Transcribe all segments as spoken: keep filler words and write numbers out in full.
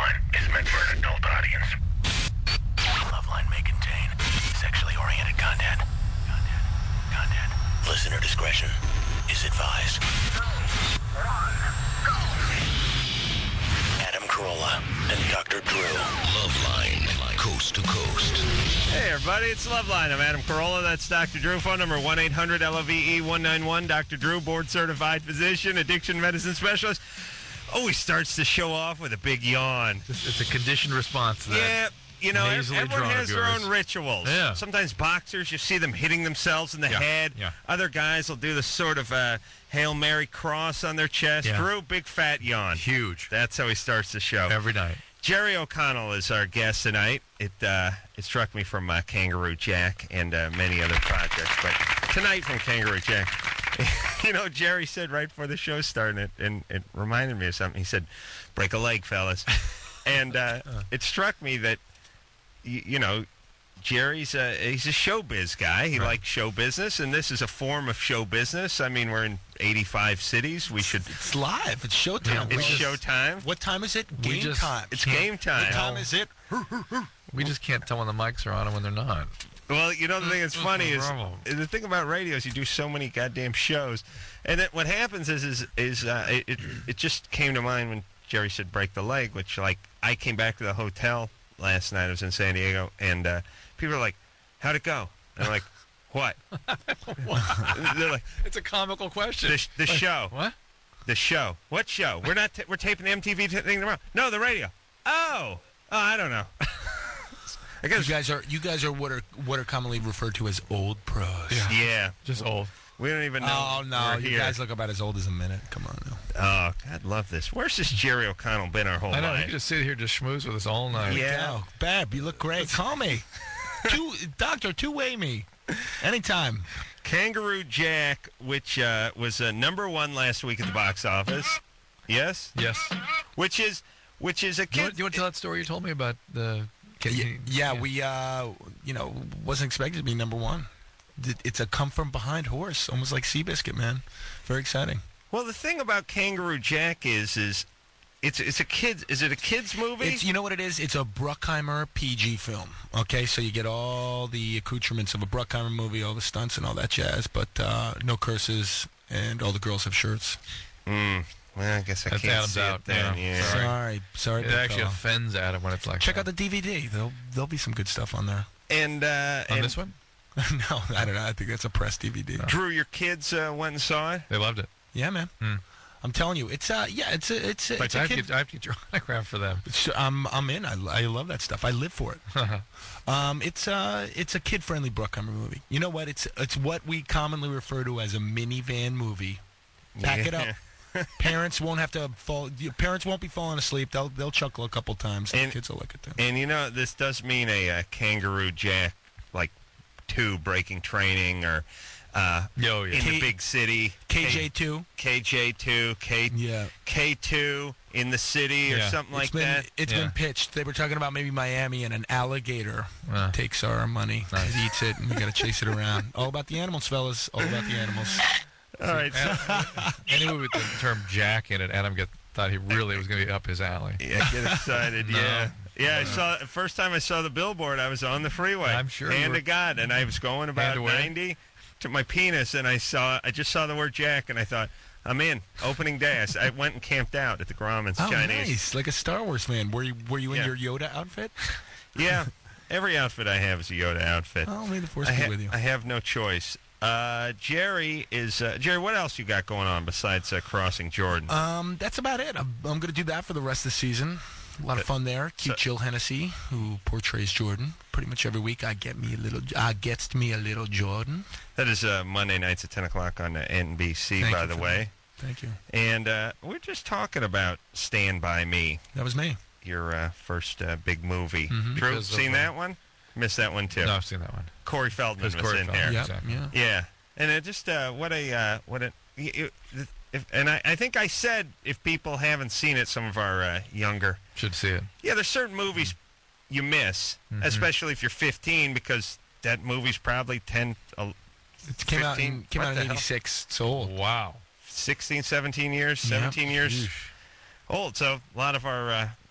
Loveline is meant for an adult audience. Loveline may contain sexually oriented content. Content. Content. Listener discretion is advised. Adam Carolla and Doctor Drew. Loveline, coast to coast. Hey, everybody, it's Loveline. I'm Adam Carolla. That's Doctor Drew. Phone number one eight hundred L O V E one nine one. Doctor Drew, board-certified physician, addiction medicine specialist. Always starts the show off with a big yawn. It's a conditioned response to that. Yeah, you know, nasally everyone drone has of their yours. own rituals. Yeah. Sometimes boxers, you see them hitting themselves in the Yeah, head. yeah. Other guys will do the sort of uh, Hail Mary cross on their chest. Yeah. Drew, big fat yawn. Huge. That's how he starts the show. Every night. Jerry O'Connell is our guest tonight. It uh, it struck me from uh, Kangaroo Jack and uh, many other projects, but tonight from Kangaroo Jack. You know, Jerry said right before the show started, it, and it reminded me of something. He said, "Break a leg, fellas," and uh, it struck me that you, you know. Jerry's a, he's a showbiz guy. He Right. likes show business, and this is a form of show business. I mean, we're in eighty-five cities. We should. It's live. It's showtime. It's We just- showtime. What time is it? We Game just time. It's can't- game time. What time is it? We just can't tell when the mics are on and when they're not. Well, you know, the thing that's funny is Bravo. the thing about radio is you do so many goddamn shows, and then what happens is is is uh, it, it it just came to mind when Jerry said break the leg, which like I came back to the hotel last night. I was in San Diego, and uh, people are like, "How'd it go?" And I'm like, "What?" They're like, It's a comical question. "The, sh- the show, What? the show, what show? We're not t- we're taping the M T V t- thing tomorrow. No, the radio. Oh, oh, I don't know." I You guess guys are you guys are what are what are commonly referred to as old pros. Yeah. yeah. Just old. We don't even know. Oh no, we're you here. guys look about as old as a minute. Come on now. Oh, God, love this. Where's this Jerry O'Connell been our whole I know. You life? can just sit here just schmooze with us all night. Yeah. Go. Bab, you look great. Call me. two doctor, two way me. Anytime. Kangaroo Jack, which uh, was uh, number one last week at the box office. Yes? Yes. Which is which is a Do you, kid. want, do you want to tell that story you told me about the kid? Yeah, yeah, we uh, you know, wasn't expected to be number one. Th- It's a come from behind horse, almost like Seabiscuit, man. Very exciting. Well, the thing about Kangaroo Jack is is it's it's a kid. Is it a kids movie? It's, you know what it is? It's a Bruckheimer P G film. Okay, so you get all the accoutrements of a Bruckheimer movie, all the stunts and all that jazz, but uh, no curses, and all the girls have shirts. Mm, well, I guess I That's can't Adam's see out, it then. yeah. Yeah. Sorry. Sorry, sorry. It big actually fella. offends Adam when it's like Check that. out the D V D. There'll there'll be some good stuff on there. And uh, On and this one? No, I don't know. I think that's a press D V D. Drew, your kids uh, went and saw it. They loved it. Yeah, man. Hmm. I'm telling you, it's uh, yeah, it's a, it's a, Like, it's I, a have to kid. get, I have to get your autograph for them. It's, I'm I'm in. I, I love that stuff. I live for it. Um, it's uh, it's a kid-friendly Bruckheimer movie. You know what? It's it's what we commonly refer to as a minivan movie. Pack it up. Parents won't have to fall. your Parents won't be falling asleep. They'll they'll chuckle a couple times. And And- the kids will like it too. And you know, this does mean a, uh Kangaroo Jack, like two breaking training or uh, Yo, yeah. in K- the big city. K J two. K J two, K Yeah. K two in the city or Yeah. something like it's been that. it's Yeah. been pitched. They were talking about maybe Miami and an alligator Uh. takes our money, Nice. it eats it, and we got to chase it around. All about the animals, fellas. All about the animals. All right, so, Anyway, with the term Jack in it, Adam get, thought he really was going to be up his alley. yeah, get excited. No. Yeah, yeah. I saw first time I saw the billboard. I was on the freeway. I'm sure you Hand were- to God, and I was going about Hand away? ninety to my penis, and I saw I just saw the word Jack, and I thought, I'm in. Opening day. I, s- I went and camped out at the Grauman's Oh, Chinese. nice! Like a Star Wars fan. Were you were you in Yeah. your Yoda outfit? Yeah, every outfit I have is a Yoda outfit. Oh, may the force I, be ha- with you. I have no choice. Uh, Jerry is uh, Jerry. What else you got going on besides uh, crossing Jordan? Um, that's about it. I'm, I'm going to do that for the rest of the season. A lot of fun there. Cute so- Jill Hennessy, who portrays Jordan. Pretty much every week, I get me a little. I gets me a little Jordan. that is uh, Monday nights at ten o'clock on uh, N B C. Thank by you the for way, Thank you. and uh, we're just talking about Stand By Me, That was me. your uh, first uh, big movie. Mhm. Drew, Because of, seen uh, that one? Missed that one too. No, I've seen that one. Corey Feldman was Because Corey in Feldman. there. Yeah, exactly. yeah. Yeah, and it just uh, what a uh, what a y- y- if, and I, I think I said if people haven't seen it, some of our uh, younger Should see it. yeah, there's certain movies you miss, Mhm. especially if you're fifteen, because that movie's probably ten, uh, It came out in fifteen came what out the in hell? eighty-six. It's old. Wow. sixteen, seventeen years, Yeah. seventeen years Yeesh. old. So a lot of our uh,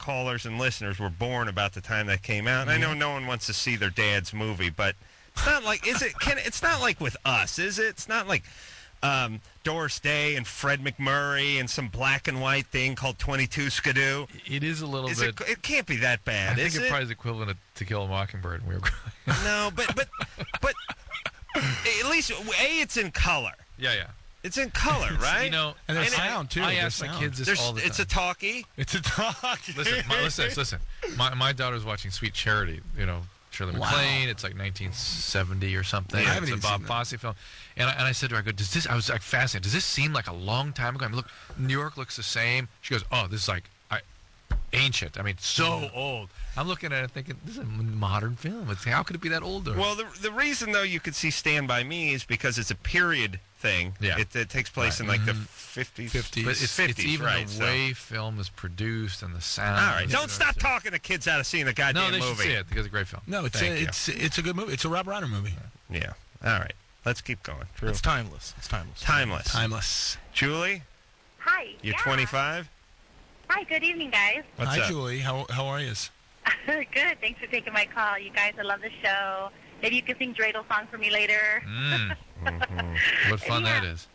callers and listeners were born about the time that came out. And I know no one wants to see their dad's movie, but it's not like is it? Can it's not like with us, is it? It's not like um, Doris Day and Fred McMurray and some black and white thing called twenty-two Skidoo. It is a little Is bit. it, it can't be that bad, I think is it it? probably is equivalent to To Kill a Mockingbird. When we were growing. No, but but but at least a it's in color. Yeah, yeah. It's in color, right? You know, And there's I- sound, too. I There's ask my sound. kids this There's, all the time. it's a talkie. It's a talk. Listen, my, listen, listen. My my daughter's watching Sweet Charity. You know, Shirley Wow. MacLaine. It's like nineteen seventy or something. Yeah, I haven't it's a even Bob seen that. Fosse film. And I, and I said to her, I go, does this? I was like fascinated. Does this seem like a long time ago? I mean, look, New York looks the same. She goes, oh, this is like I, ancient. I mean, so old. I'm looking at it thinking, this is a modern film. It's, how could it be that older? Well, the the reason though you could see Stand by Me is because it's a period thing. Yeah. It, it takes place Right. in like the fifties. fifties. but it's, fifties, it's even right, the so- way film is produced and the sound. All right, you don't know, stop it's- talking to kids out of seeing the No, goddamn they should movie. see it because it's a great film. No, it's Thank a, you. it's it's a good movie. It's a Rob Reiner movie. Yeah. All right, let's keep going. Drew. It's timeless. It's timeless. Timeless. Timeless. Julie, Hi. you're yeah. twenty-five. Hi, good evening, guys. What's Hi, up? Julie. How how are you? Good. Thanks for taking my call. You guys, I love the show. Maybe you can sing Dreidel song for me later. Mm, Mm-hmm. what fun that Yeah. is.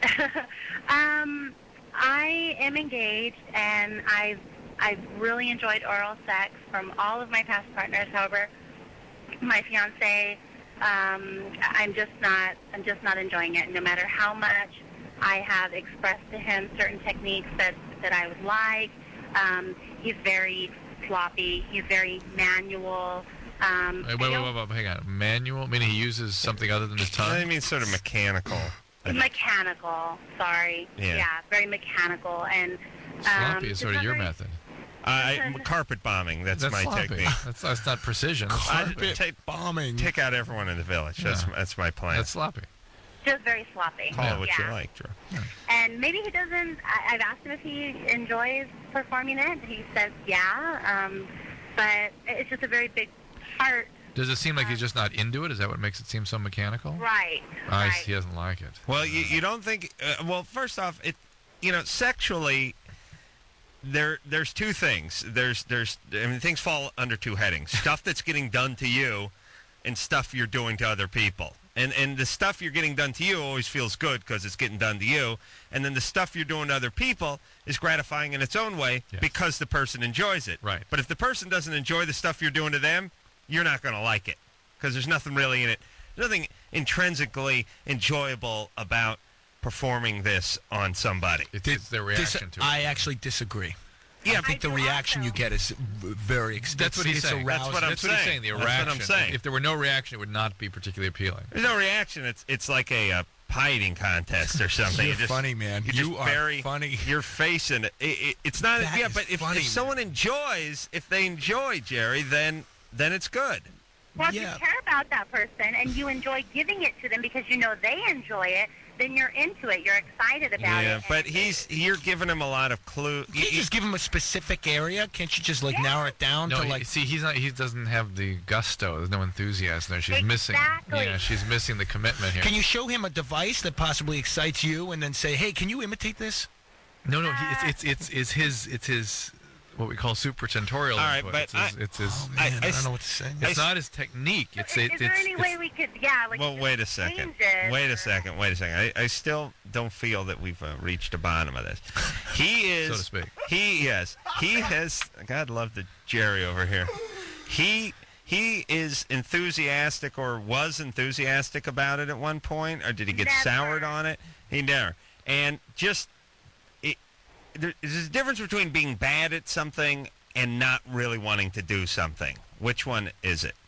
um, I am engaged, and I've I've really enjoyed oral sex from all of my past partners. However, my fiance, um, I'm just not I'm just not enjoying it. No matter how much I have expressed to him certain techniques that that I would like, um, he's very sloppy. He's very manual. Um, Wait, I wait, wait, don't- wait, wait, hang on. Manual? Meaning he uses something other than his I tongue? mean, sort of mechanical. Mechanical, sorry. Yeah. very mechanical. And um, Sloppy is it's sort of not your very- method. I, carpet bombing. That's, That's my sloppy. technique. That's, that's not precision. That's I- sloppy. take, Bombing. take out everyone in the village. That's Yeah. that's my plan. That's sloppy. Just very sloppy. Call it what yeah. you like, Drew. And maybe he doesn't. I, I've asked him if he enjoys performing it. He says yeah, um, but it's just a very big part. Does it seem like he's just not into it? Is that what makes it seem so mechanical? Right. I right. see. He doesn't like it. Well, you, you don't think? Uh, well, first off, it you know sexually. There, there's two things. There's, there's. I mean, things fall under two headings: stuff that's getting done to you, and stuff you're doing to other people. And and the stuff you're getting done to you always feels good because it's getting done to you. And then the stuff you're doing to other people is gratifying in its own way Yes. because the person enjoys it. Right. But if the person doesn't enjoy the stuff you're doing to them, you're not going to like it because there's nothing really in it. There's nothing intrinsically enjoyable about performing this on somebody. It's, it's their Dis- reaction to it. I actually disagree. Yeah, I think the do reaction you also. get is v- very ex- That's what he's it's saying. That's arousing. what I'm That's what he's saying. saying. The That's what I'm reaction. saying. If there were no reaction, it would not be particularly appealing. There's no reaction. It's it's like a, uh pie eating contest or something. You're You just- funny, man. You, You just are bury funny. your face in it. It, it. It's not. That yeah, is but if, funny, if someone enjoys, if they enjoy Jerry, then then it's good. Well, if Yeah. you care about that person and you enjoy giving it to them because you know they enjoy it, then you're into it. You're excited about Yeah, it. but and- he's you're giving him a lot of clue. Can't you just give him a specific area? Can't you just like Yeah. narrow it down No, to he- like? see, he's not. He doesn't have the gusto. There's no enthusiasm there. She's missing. Exactly. Yeah, she's missing the commitment here. Can you show him a device that possibly excites you, and then say, "Hey, can you imitate this?" No, no. He, it's, it's it's it's his it's his what we call supratentorial. All right, input. but it's his, I- it's his. Oh, I- man, I I, s- don't know what to say. it's I- not his technique. It's is, it, is it's, there any it's way we could, yeah, like Well, just wait a second. change it Wait or- a second. Wait a second. I, I still don't feel that we've uh, reached the bottom of this. He is, So to speak. He yes. He has. God love the Jerry over here. He he is enthusiastic or was enthusiastic about it at one point, or did he get Never. soured on it? He never. And just it, there's a difference between being bad at something and not really wanting to do something. Which one is it?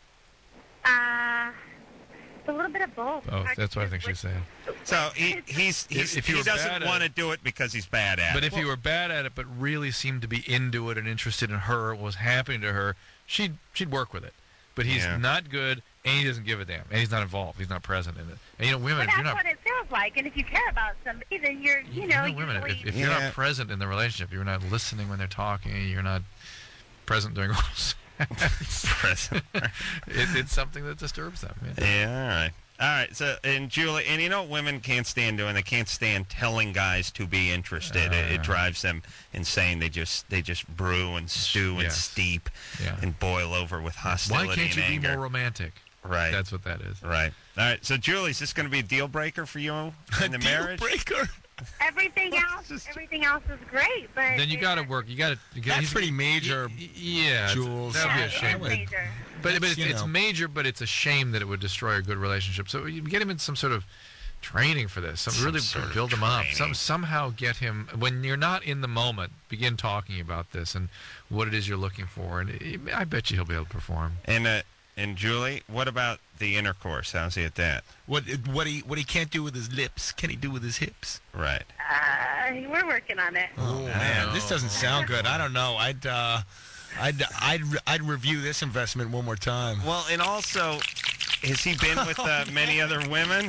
Uh, it's a little bit of both. Oh, Hard that's to what I think just, she's saying. So he he's, he's if you he were doesn't bad at want to it- do it because he's bad at But it. if you were bad at it, but really seemed to be into it and interested in her, what was happening to her, she'd she'd work with it. But he's Yeah. not good, and he doesn't give a damn, and he's not involved. He's not present in it. And you know, women, But if that's you're not, what it feels like. And if you care about somebody, then you're, you you know, know, women, usually... if, if you're Yeah. not present in the relationship, you're not listening when they're talking, you're not present during oral sex. Present. it, it's something that disturbs them. Yeah. Yeah, all right. All right, so and Julie, and you know what women can't stand doing? They can't stand telling guys to be interested. Uh, it, it drives them insane. They just they just brew and stew and Yes. steep Yeah. and boil over with hostility Why can't you and be anger. more romantic? Right. That's what that is. Right. All right. So, Julie, is this going to be a deal breaker for you in the Deal marriage? breaker. Everything else, everything else is great, but Then you it- got to work. You got to. That's pretty major, Y- yeah, it's- Jules. That would be Yeah, a it shame. is major. But, but it's, you it's know. major, but it's a shame that it would destroy a good relationship. So you get him in some sort of training for this. Some, Some really sort of build him up. training. Some somehow get him when you're not in the moment. Begin talking about this and what it is you're looking for, and it, I bet you he'll be able to perform. And uh, and Julie, what about the intercourse? How's he at that? What what he what he can't do with his lips, can he do with his hips? Right. Uh, we're working on it. Oh man, this doesn't sound good. I don't know. I'd uh, I'd I'd I'd review this investment one more time. Well, and also, has he been with uh, many other women?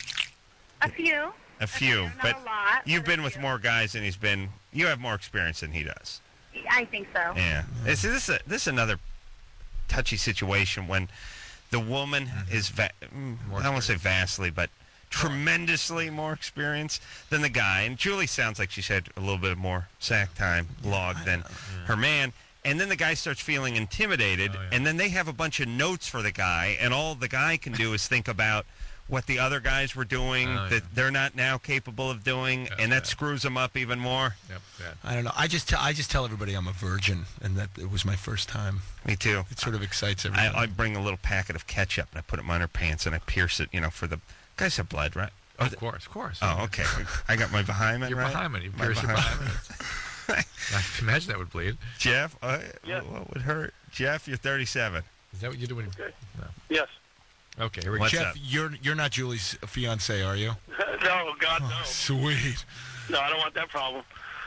A few. A few, not but a lot, you've but a been with few. more guys than he's been. You have more experience than he does. I think so. Yeah. Is this a, this is another touchy situation when the woman is va- mm, I don't want to say vastly, but tremendously more experienced than the guy. And Julie sounds like she's had a little bit more sack time logged than her man. And then the guy starts feeling intimidated, and then they have a bunch of notes for the guy, and all the guy can do is think about what the other guys were doing Oh, that yeah. they're not now capable of doing, Yeah, and that yeah. screws them up even more. Yep. Yeah. I don't know. I just tell I just tell everybody I'm a virgin, and that it was my first time. Me too. It sort of excites everybody. I, I bring a little packet of ketchup and I put it in my underpants and I pierce it, you know, for the guys have blood, right? Oh, of course, of course. Oh, okay. I got my behind You're right? behind me. You My pierce your behind- behind. I can imagine that would bleed. Jeff, uh, Yeah. what would hurt? Jeff, you're thirty-seven. Is that what you're doing? Okay. No. Yes. Okay, here we go. What's Jeff, up? you're you're not Julie's fiance, are you? No, God, no. Sweet. No, I don't want that problem.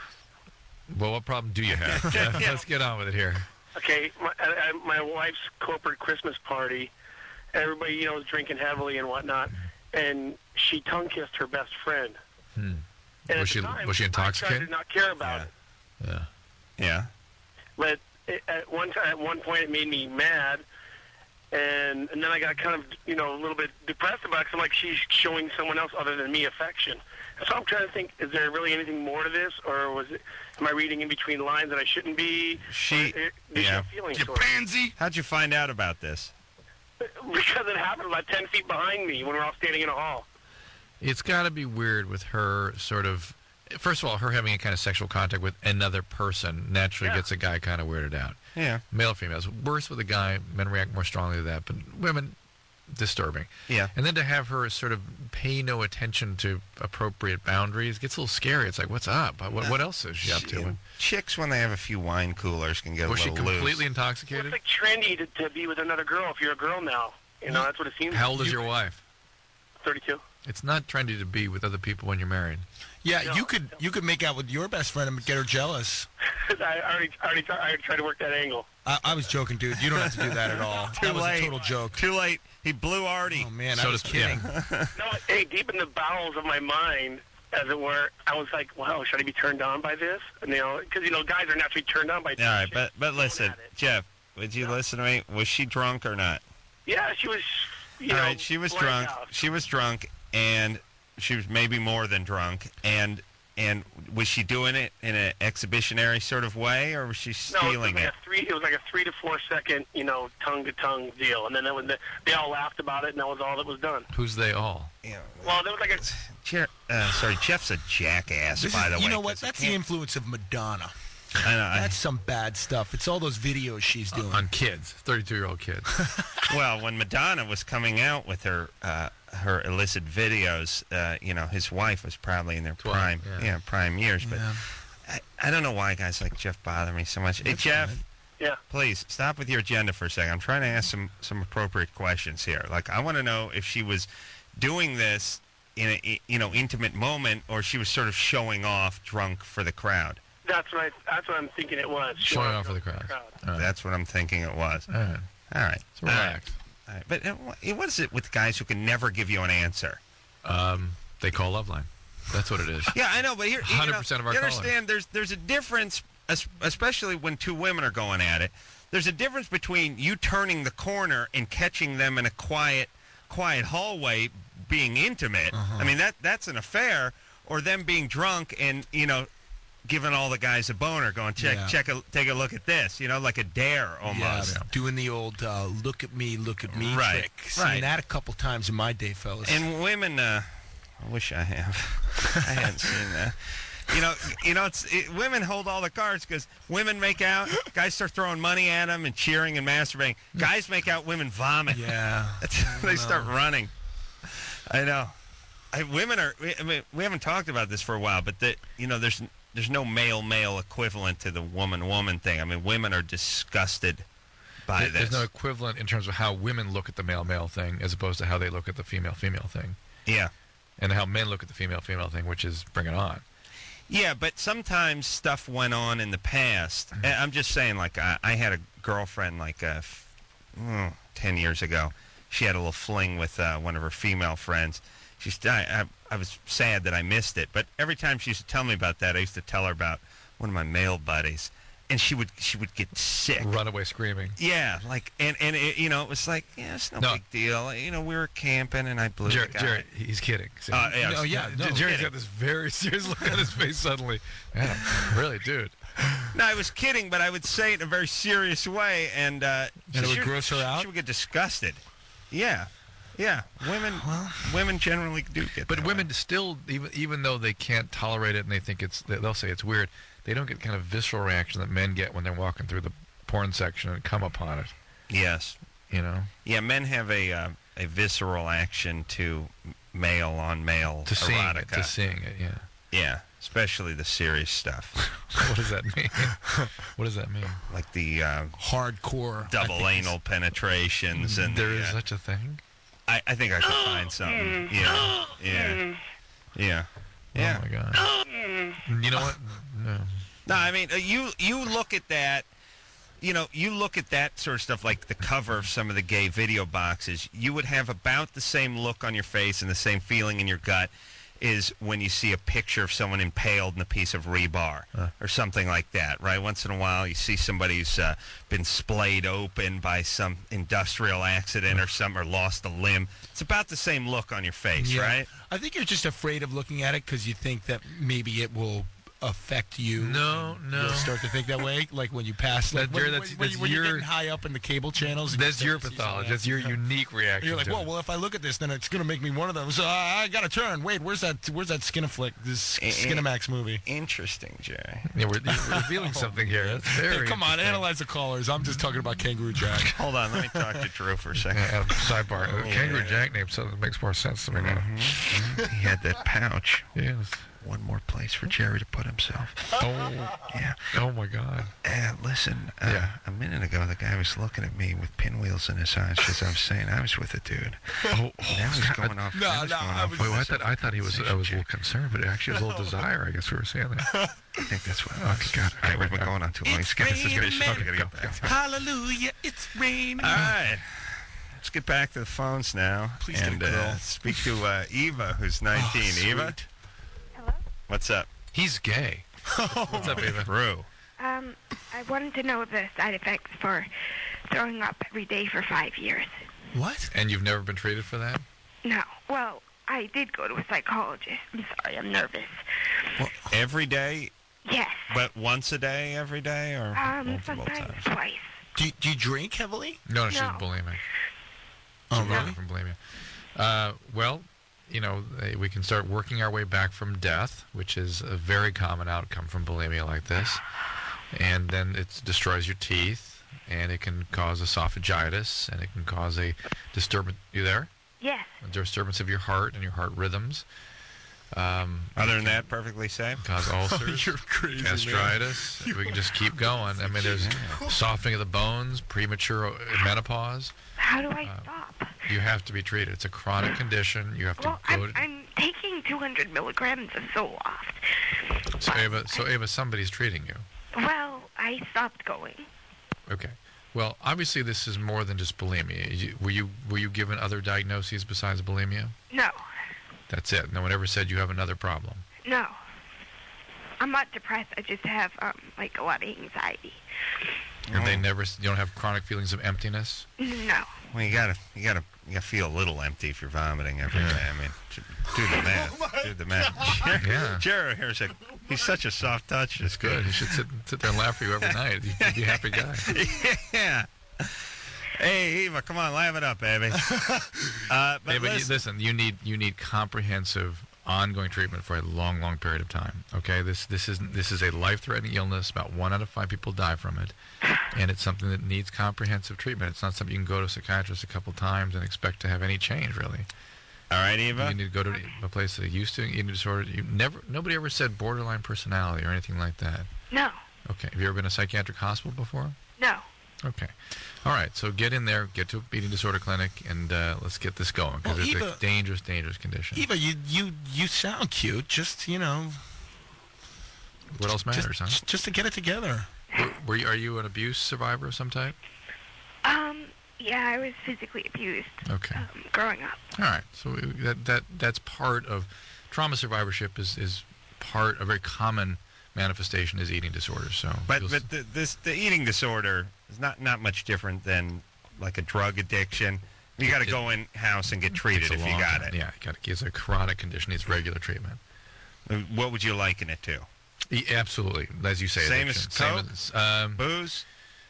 Well, what problem do you have, Jeff? Yeah. Let's get on with it here. Okay, my, I, I- my wife's corporate Christmas party, everybody, you know, was drinking heavily and whatnot, and she tongue-kissed her best friend. Hmm. And Was at she- the time, was she I intoxicated? tried to not care about Yeah. it. Yeah. Yeah. But it, at one time, at one point, it made me mad, and and then I got kind of, you know, a little bit depressed about it. 'Cause I'm like, she's showing someone else other than me affection. So I'm trying to think: is there really anything more to this, or was it? Am I reading in between the lines that I shouldn't be? She- Or, uh, does she yeah. have feelings You for it? pansy. How'd you find out about this? Because it happened about ten feet behind me when we were all standing in a hall. It's got to be weird with her sort of. First of all, her having a kind of sexual contact with another person naturally Yeah. gets a guy kind of weirded out. Yeah. Male or female. It's worse with a guy. Men react more strongly to that, but women, disturbing. Yeah. And then to have her sort of pay no attention to appropriate boundaries gets a little scary. It's like, what's up? What, what else is she up to? And Chicks, when they have a few wine coolers, can get was a she little completely loose. Well, intoxicated? it's like trendy to, to be with another girl if you're a girl now. You know, that's what it seems. How old is your wife? thirty-two. It's not trendy to be with other people when you're married. Yeah, No. you could you could make out with your best friend and get her jealous. I already, I already, I already tried to work that angle. I, I was joking, dude. You don't have to do that at all. Too that was late. a total joke. Too late. He blew Artie. Oh man, So I was does- kidding. No, hey, deep in the bowels of my mind, as it were, I was like, wow, should I be turned on by this? And, you know, because, you know, guys are naturally turned on by All right, shit. but but Going listen, at it. Jeff, would you listen to me? Was she drunk or not? Yeah, she was, you All know. right, she was blacked drunk. out. She was drunk, and she was maybe more than drunk. And and was she doing it in an exhibitionary sort of way, or was she No, it was, stealing like it? a three, it was like a three to four second, you know, tongue-to-tongue deal. And then that was the, they all laughed about it, and that was all that was done. Who's they all? Yeah. Well, there was like a... Je- uh, sorry, Jeff's a jackass. This by is, the way, you know what? 'cause I That's the can't- influence of Madonna. I know. I- That's some bad stuff. It's all those videos she's doing. On kids, thirty-two-year-old kids. well, when Madonna was coming out with her uh, her illicit videos, uh, you know, his wife was probably in their Twelve, prime, yeah. prime years. But Yeah. I, I don't know why guys like Jeff bother me so much. Hey, That's Jeff, all right. Yeah. please stop with your agenda for a second. I'm trying to ask some some appropriate questions here. Like, I want to know if she was doing this in a i- you know intimate moment, or she was sort of showing off drunk for the crowd. That's what, I, that's what I'm thinking it was. Showing Sure, off for the crowd. crowd. All right. That's what I'm thinking it was. All right. All right, So All right. relax. All right. But uh, wh- what is it with guys who can never give you an answer? Um, they call Loveline. That's what it is. Yeah, I know, but here, you one hundred know, percent of our you callers. understand? There's there's a difference, es- especially when two women are going at it. There's a difference between you turning the corner and catching them in a quiet quiet hallway being intimate. Uh-huh. I mean, that that's an affair, or them being drunk and, you know, giving all the guys a boner, going, check, Yeah. check, a, take a look at this, you know, like a dare almost. Yeah, doing the old uh, look at me, look at me Right, trick. Seen right. that a couple times in my day, fellas. And women, uh, I wish I have. I hadn't seen that. You know, you know, it's it, women hold all the cards because women make out, guys start throwing money at them and cheering and masturbating. Guys make out, women vomit. yeah. They start running. I know. I, women are. I mean, we haven't talked about this for a while, but the, you know, there's there's no male male equivalent to the woman woman thing. I mean, women are disgusted by There- this. There's no equivalent in terms of how women look at the male male thing as opposed to how they look at the female female thing, yeah. and how men look at the female female thing, which is bring it on. Yeah, but sometimes stuff went on in the past. Mm-hmm. And I'm just saying, like, I, I had a girlfriend, like, uh, f- mm, ten years ago. She had a little fling with uh, one of her female friends. She's, I, I, I was sad that I missed it, but every time she used to tell me about that, I used to tell her about one of my male buddies, and she would she would get sick. Run away screaming. Yeah, like, and, and it, you know, it was like, yeah, it's no, No. big deal. You know, we were camping, and I blew Jerry, the guy. Jerry, he's kidding. See? Uh, yeah, No, yeah, no, Jerry's kidding. got this very serious look on his face suddenly. Yeah, really, dude. No, I was kidding, but I would say it in a very serious way, and uh, And it she would gross her she- out? She would get disgusted. Yeah, yeah. Women, women generally do get. But that women way. still, even even though they can't tolerate it and they think it's, they'll say it's weird, they don't get kind of visceral reaction that men get when they're walking through the porn section and come upon it. Yes. You know, Yeah, men have a uh, a visceral action to male on male to seeing erotica. it, to seeing it. Yeah. Yeah, especially the serious stuff, What does that mean? What does that mean? like the uh, Hardcore. I double think anal penetrations and There the, is uh, such a thing. I, I think I could find something. Yeah, yeah, yeah, yeah. Oh my god. You know what? No. No, I mean, uh, you you look at that, you know, you look at that sort of stuff, like the cover of some of the gay video boxes, you would have about the same look on your face and the same feeling in your gut is when you see a picture of someone impaled in a piece of rebar Uh. or something like that, right? Once in a while, you see somebody who's uh, been splayed open by some industrial accident or some, or lost a limb. It's about the same look on your face, Yeah. right? I think you're just afraid of looking at it because you think that maybe it will affect you. No, no. You'll start to think that way, like when you pass. Like That- when, Jerry, when- that's- when, that's when you're your- getting high up in the cable channels. and you That's start your to see pathology. something That's your else. unique reaction. You're like, to whoa, it. well, if I look at this, then it's going to make me one of them. So uh, I got to turn. Wait, where's that? Where's that Skinaflick? This Eh, eh. Skinamax movie? Interesting, Jerry. Yeah, we're, we're revealing something here. That's very. Hey, come on, interesting. analyze the callers. I'm just talking about Kangaroo Jack. Hold on, let me talk to Drew for a second. Yeah, um, sidebar. Oh, Uh, Kangaroo yeah. Jack name something that makes more sense to me now. He had that pouch. Yes. One more place for Jerry to put himself. Oh, Yeah. oh my God. Uh, listen, uh, Yeah. a minute ago, the guy was looking at me with pinwheels in his eyes because I was saying I was with a dude. Oh, Now he's going off. No, now he's no, going I off was- Wait, with well, I this thought I thought he was I was a little chick. concerned, but actually it was a little desire. I guess we were saying that. I think that's what. Okay, got it. All right, we've been going on too long. It's Let's get this raining is men. gonna get back. Hallelujah, it's raining. All right. Let's get back to the phones now. Please get a and girl. uh, speak to uh, Eva, who's nineteen. Oh, Eva, sweet. Hello? what's up? He's gay. What's up, Eva? Drew. Um, I wanted to know the side effects for throwing up every day for five years. What? And you've never been treated for that? No. Well, I did go to a psychologist. I'm sorry, I'm nervous. Every day, Yes. but once a day, every day, or Um, multiple sometimes times? twice. Do you, do you drink heavily? No, no, she's No. bulimic. Oh, She's really? From bulimia. Uh, well, you know, eh, we can start working our way back from death, which is a very common outcome from bulimia like this. And then it destroys your teeth, and it can cause esophagitis, and it can cause a disturbance. You there? Yes. A disturbance of your heart and your heart rhythms. Um, Other than that, perfectly safe. cause ulcers, You're crazy, man. gastritis. We can just keep going. I mean, there's softening of the bones, premature uh, menopause. How do Uh, I stop? You have to be treated. It's a chronic condition. You have to Well, go I'm, to. I'm taking two hundred milligrams of Zoloft. So Ava, so Ava, somebody's treating you. Well, I stopped going. Okay. Well, obviously this is more than just bulimia. You- Were you were you given other diagnoses besides bulimia? No. That's it. No one ever said you have another problem. No. I'm not depressed. I just have, um, like, a lot of anxiety. And they Oh. never, you don't have chronic feelings of emptiness? No. Well, you gotta, you gotta, you gotta feel a little empty if you're vomiting every day. I mean, j- do the math. Do the math. Yeah. Jared here's like, he's such a soft touch. It's Good. You should sit, sit there and laugh for you every night. You'd be a happy guy. Yeah. Hey, Eva, come on, laugh it up, baby. Uh, but Hey, but you, listen, listen, you need you need comprehensive, ongoing treatment for a long, long period of time. Okay, this this is this is a life-threatening illness. About one out of five people die from it, and it's something that needs comprehensive treatment. It's not something you can go to a psychiatrist a couple times and expect to have any change. Really, all right, Eva. you need to go to a place that used to eating disorder. You never, nobody ever said borderline personality or anything like that. No. Okay, have you ever been in a psychiatric hospital before? No. Okay. All right, so get in there, get to a eating disorder clinic, and uh, let's get this going, because Well, it's Eva- a dangerous, dangerous condition. Eva, you you you sound cute. Just you know, What else matters, just, huh? just to get it together. Were, were you, are you an abuse survivor of some type? Um, yeah, I was physically abused Okay. um, growing up. All right, so we- that that that's part of trauma survivorship is is part a very common manifestation is eating disorders. So, But you'll s- but the, this the eating disorder is not not much different than like a drug addiction. You got to It- go in house and get treated it's a if you long- got it. Yeah, you got it's a chronic condition. Needs regular treatment. What would you liken it to? E- absolutely, as you say. Same addiction. as Same Coke? as, um, Booze?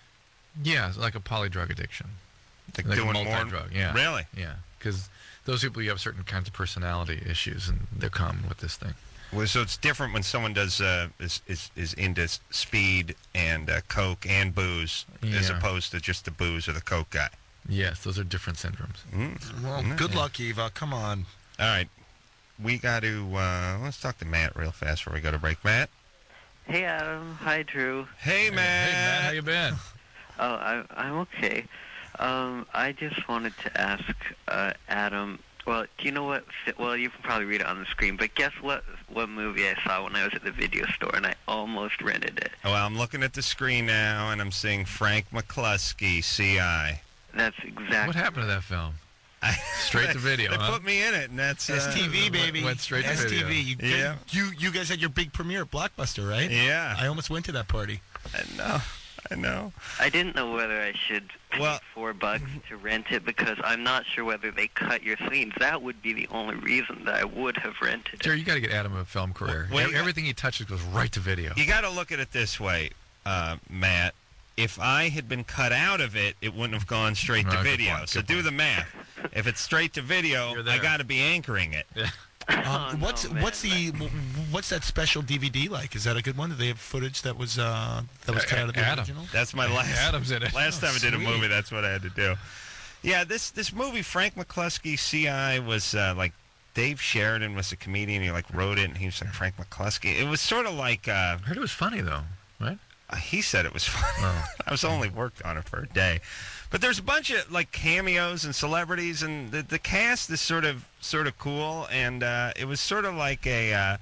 yeah, it's like a polydrug addiction. Like, Like a doing more? multi-drug, yeah. Really? Yeah, because those people, you have certain kinds of personality issues, and they're common with this thing. Well, so it's different when someone does uh, is, is is into s- speed and uh, coke and booze, as Yeah. opposed to just the booze or the coke guy. Yes, those are different syndromes. Mm. Well, good luck, Eva. Come on. All right, we got to uh, let's talk to Matt real fast before we go to break. Matt. Hey, Adam. Hi, Drew. Hey, Matt. Hey, Matt, how you been? Oh, I, I'm okay. Um, I just wanted to ask uh, Adam. Well, do you know what? fi- Well, you can probably read it on the screen. But guess what? What movie I saw when I was at the video store, and I almost rented it. Oh, well, I'm looking at the screen now, and I'm seeing Frank McCluskey, C I. That's exactly. What happened to that film? Straight to video, They huh? put me in it, and that's uh, S T V, baby. went straight to S T V. video. You, Yeah. you you guys had your big premiere at Blockbuster, right? Yeah, I almost went to that party. I know. I know. I didn't know whether I should pay Well- four bucks to rent it because I'm not sure whether they cut your scenes. That would be the only reason that I would have rented it. Jerry, you got to get Adam a film career. Well, you E- got- Everything he touches goes right to video. You got to look at it this way, uh, Matt. If I had been cut out of it, it wouldn't have gone straight to No, good video. point, So good do point. the math. If it's straight to video, You're I there. got to be anchoring it. Yeah. Um, Oh, no, what's man, what's the what's that special D V D like? Is that a good one? Do they have footage that was uh, that was cut out of the Adam. original? That's my last. Adam's in it. Last Oh, time I did a sweet. movie, that's what I had to do. Yeah, this this movie, Frank McCluskey, C I, was uh, like Dave Sheridan was a comedian. He like wrote it, and he was like Frank McCluskey. It was sort of like uh, I heard it was funny though, right? he said it was fun. Oh. I was only worked on it for a day, but there's a bunch of like cameos and celebrities, and the the cast is sort of sort of cool, and uh, it was sort of like a uh,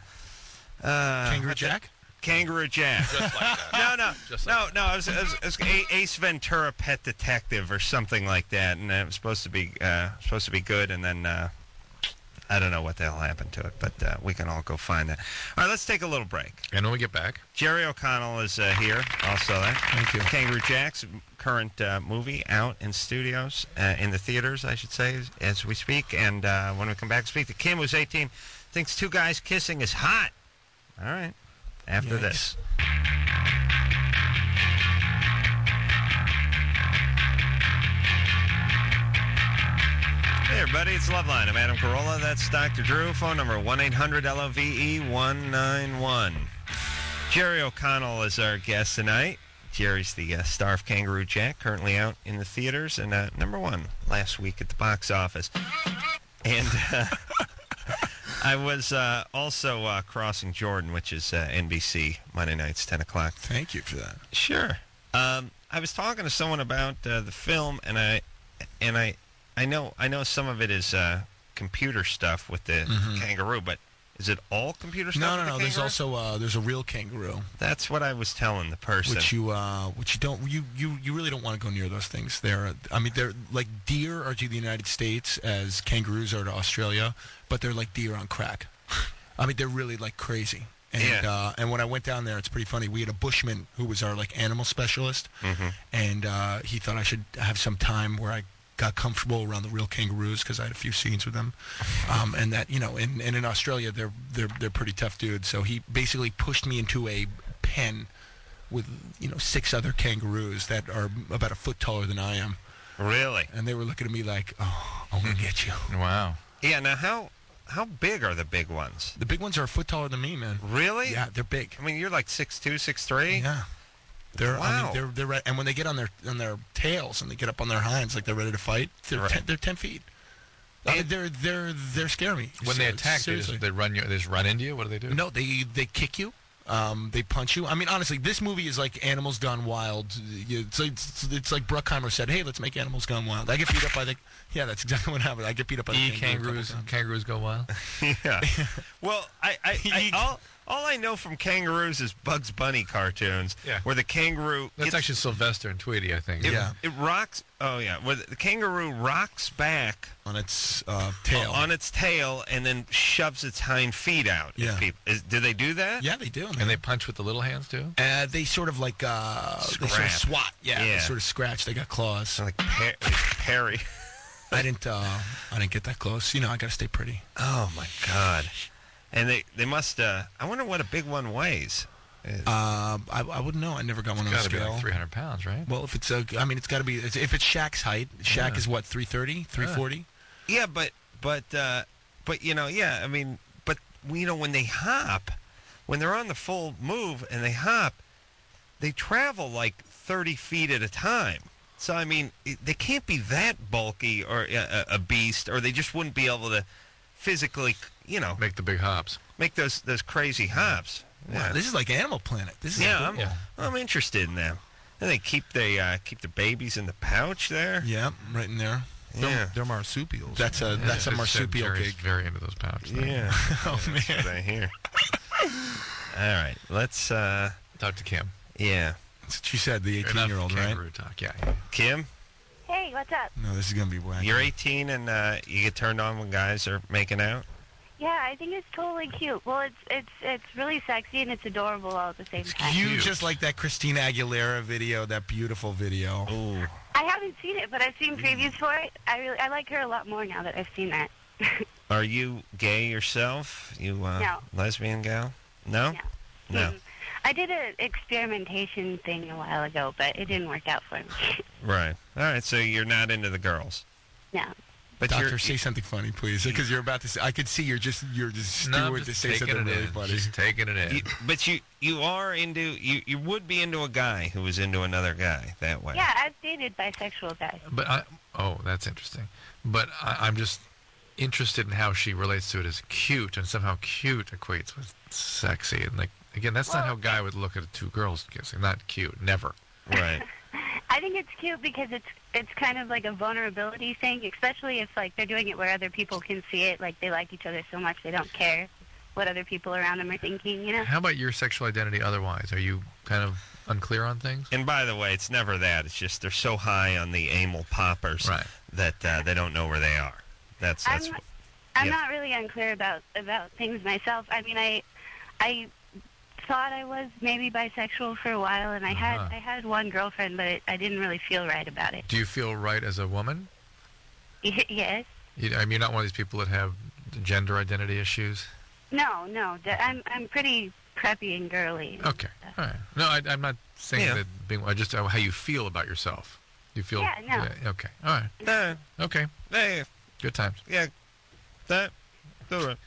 uh, Kangaroo what the- Jack? Kangaroo Jack. Just like that. No, no, Just no, like no. It was, it was, it was A- Ace Ventura: Pet Detective or something like that, and it was supposed to be uh, supposed to be good, and then uh, I don't know what the hell happened to it, but uh, we can all go find that. All right, let's take a little break. And when we get back, Jerry O'Connell is uh, here, also there. Thank you. Kangaroo Jack's current uh, movie out in studios, uh, in the theaters, I should say, as, as we speak. And uh, when we come back, speak to Kim, who's eighteen, thinks two guys kissing is hot. All right, after Yikes. this. Hey, everybody, it's Loveline. I'm Adam Carolla. That's Doctor Drew. Phone number one eight hundred L O V E one nine one. Jerry O'Connell is our guest tonight. Jerry's the uh, star of Kangaroo Jack, currently out in the theaters, and uh, number one last week at the box office. And uh, I was uh, also uh, crossing Jordan, which is uh, N B C, Monday nights, ten o'clock. Thank you for that. Sure. Um, I was talking to someone about uh, the film, and I, and I, I know, I know some of it is uh, computer stuff with the Mhm. kangaroo, but is it all computer stuff? No, with no, the no. There's kangaroo? also uh, there's a real kangaroo, That's what I was telling the person. which you uh, which you don't you, you you really don't want to go near those things. They're I mean they're like deer are to the United States as kangaroos are to Australia, but they're like deer on crack. I mean they're really like crazy. And Yeah. uh, and when I went down there, it's pretty funny. We had a bushman who was our like animal specialist, Mm-hmm. and uh, he thought I should have some time where I got comfortable around the real kangaroos because I had a few scenes with them, um, and that you know, and, and in Australia they're they're they're pretty tough dudes. So he basically pushed me into a pen with you know six other kangaroos that are about a foot taller than I am, Really? and they were looking at me like, "Oh, I'm gonna get you." Wow. Yeah. Now, how how big are the big ones? The big ones are a foot taller than me, man. Really? Yeah, they're big. I mean, you're like six two, six three. Yeah. They're, I Wow. mean, they're, they're, re- and when they get on their on their tails and they get up on their hinds like they're ready to fight, they're Right. ten, they're ten feet. I mean, And- they're they're they're scare me. When they Se- attack, they seriously. just they run you. They just run into you. What do they do? No, they they kick you. Um, they punch you. I mean, honestly, this movie is like Animals Gone Wild. It's like, it's, it's like Bruckheimer said, "Hey, let's make Animals Gone Wild." I get beat up by the. Yeah, that's exactly what happened. I get beat up by the E kangaroo a couple kangaroos. times. Kangaroos go wild. Yeah. Well, I, I, I all, all I know from kangaroos is Bugs Bunny cartoons. Yeah. Where the kangaroo. That's it's- actually Sylvester and Tweety, I think. It, Yeah. It rocks. Oh yeah. Where the, the kangaroo rocks back On its uh, tail. on its tail and then shoves its hind feet out. at Yeah. people. Is, do they do that? Yeah, they do. Man. And they punch with the little hands too. uh, they sort of like uh, they sort of Scrap. swat. Yeah, they Yeah. sort of scratch. They got claws. So like par- like Perry. I didn't. Uh, I didn't get that close. You know, I got to stay pretty. Oh my God. And they they must. Uh, I wonder what a big one weighs. Uh, I, I wouldn't know. I never got one on Got the to be scale. like three hundred pounds, right? Well, if it's a, I mean, it's got to be. It's, if it's Shaq's height, Shaq Yeah. is what three thirty, three forty. Yeah, but but uh, but you know, yeah. I mean, but you know, when they hop, when they're on the full move and they hop, they travel like thirty feet at a time. So I mean, it, they can't be that bulky or uh, a beast, or they just wouldn't be able to physically, you know, Make the big hops. make those those crazy hops. Wow, this is like Animal Planet. This is Yeah, cool. I'm, Yeah. I'm interested in them. And they keep they uh, keep the babies in the pouch there. Yeah, right in there. Yeah, They're marsupials. That's a that's a It's- marsupial Jerry's gig. very into those pouch things. yeah. Oh That's man. what I hear. All right, let's. uh Talk to Kim. Yeah, That's what she said. The Enough eighteen-year-old, right? kangaroo talk. Yeah. Kim, Hey, what's up? No, this is gonna be wacky. you're eighteen and uh, you get turned on when guys are making out. Yeah, I think it's totally cute. Well, it's it's it's really sexy and it's adorable all at the same time. You Cute. just like that Christina Aguilera video, that beautiful video. Ooh, I haven't seen it, but I've seen previews for it. I really I like her a lot more now that I've seen that. are you gay yourself? You uh, No. lesbian gal? No. No. No. Mm. I did an experimentation thing a while ago, but it didn't work out for me. Right. All right. So you're not into the girls, No. but Doctor, you're. say something funny, please, because you're about to. Say, I could see you're just you're just No, I'm steward to just say taking something it really in. funny. Just taking it in. you, but you you are into you you would be into a guy who was into another guy that way. Yeah, I've dated bisexual guys. But I, oh, that's interesting. But I, I'm just interested in how she relates to it as cute, and somehow cute equates with sexy. And like again, that's not Well- how a guy would look at two girls kissing. Not cute, never. Right. I think it's cute because it's it's kind of like a vulnerability thing, especially if like they're doing it where other people can see it. Like they like each other so much they don't care what other people around them are thinking. You know? How about your sexual identity otherwise? Are you kind of unclear on things? And by the way, it's never that. It's just they're so high on the anal poppers Right. that uh, they don't know where they are. That's that's. I'm I'm yeah. not really unclear about about things myself. I mean, I I thought I was maybe bisexual for a while, and I had Uh-huh. I had one girlfriend, but it, I didn't really feel right about it. Do you feel right as a woman? Yes. You, I mean, you're not one of these people that have gender identity issues. No, no. d- I'm I'm pretty preppy and girly. and Okay. stuff. All right. No, I, I'm not saying Yeah. that being. I just uh, how you feel about yourself. You feel. Yeah, no. Okay. All right. Uh, Okay. hey, Good times. yeah, that. Do it.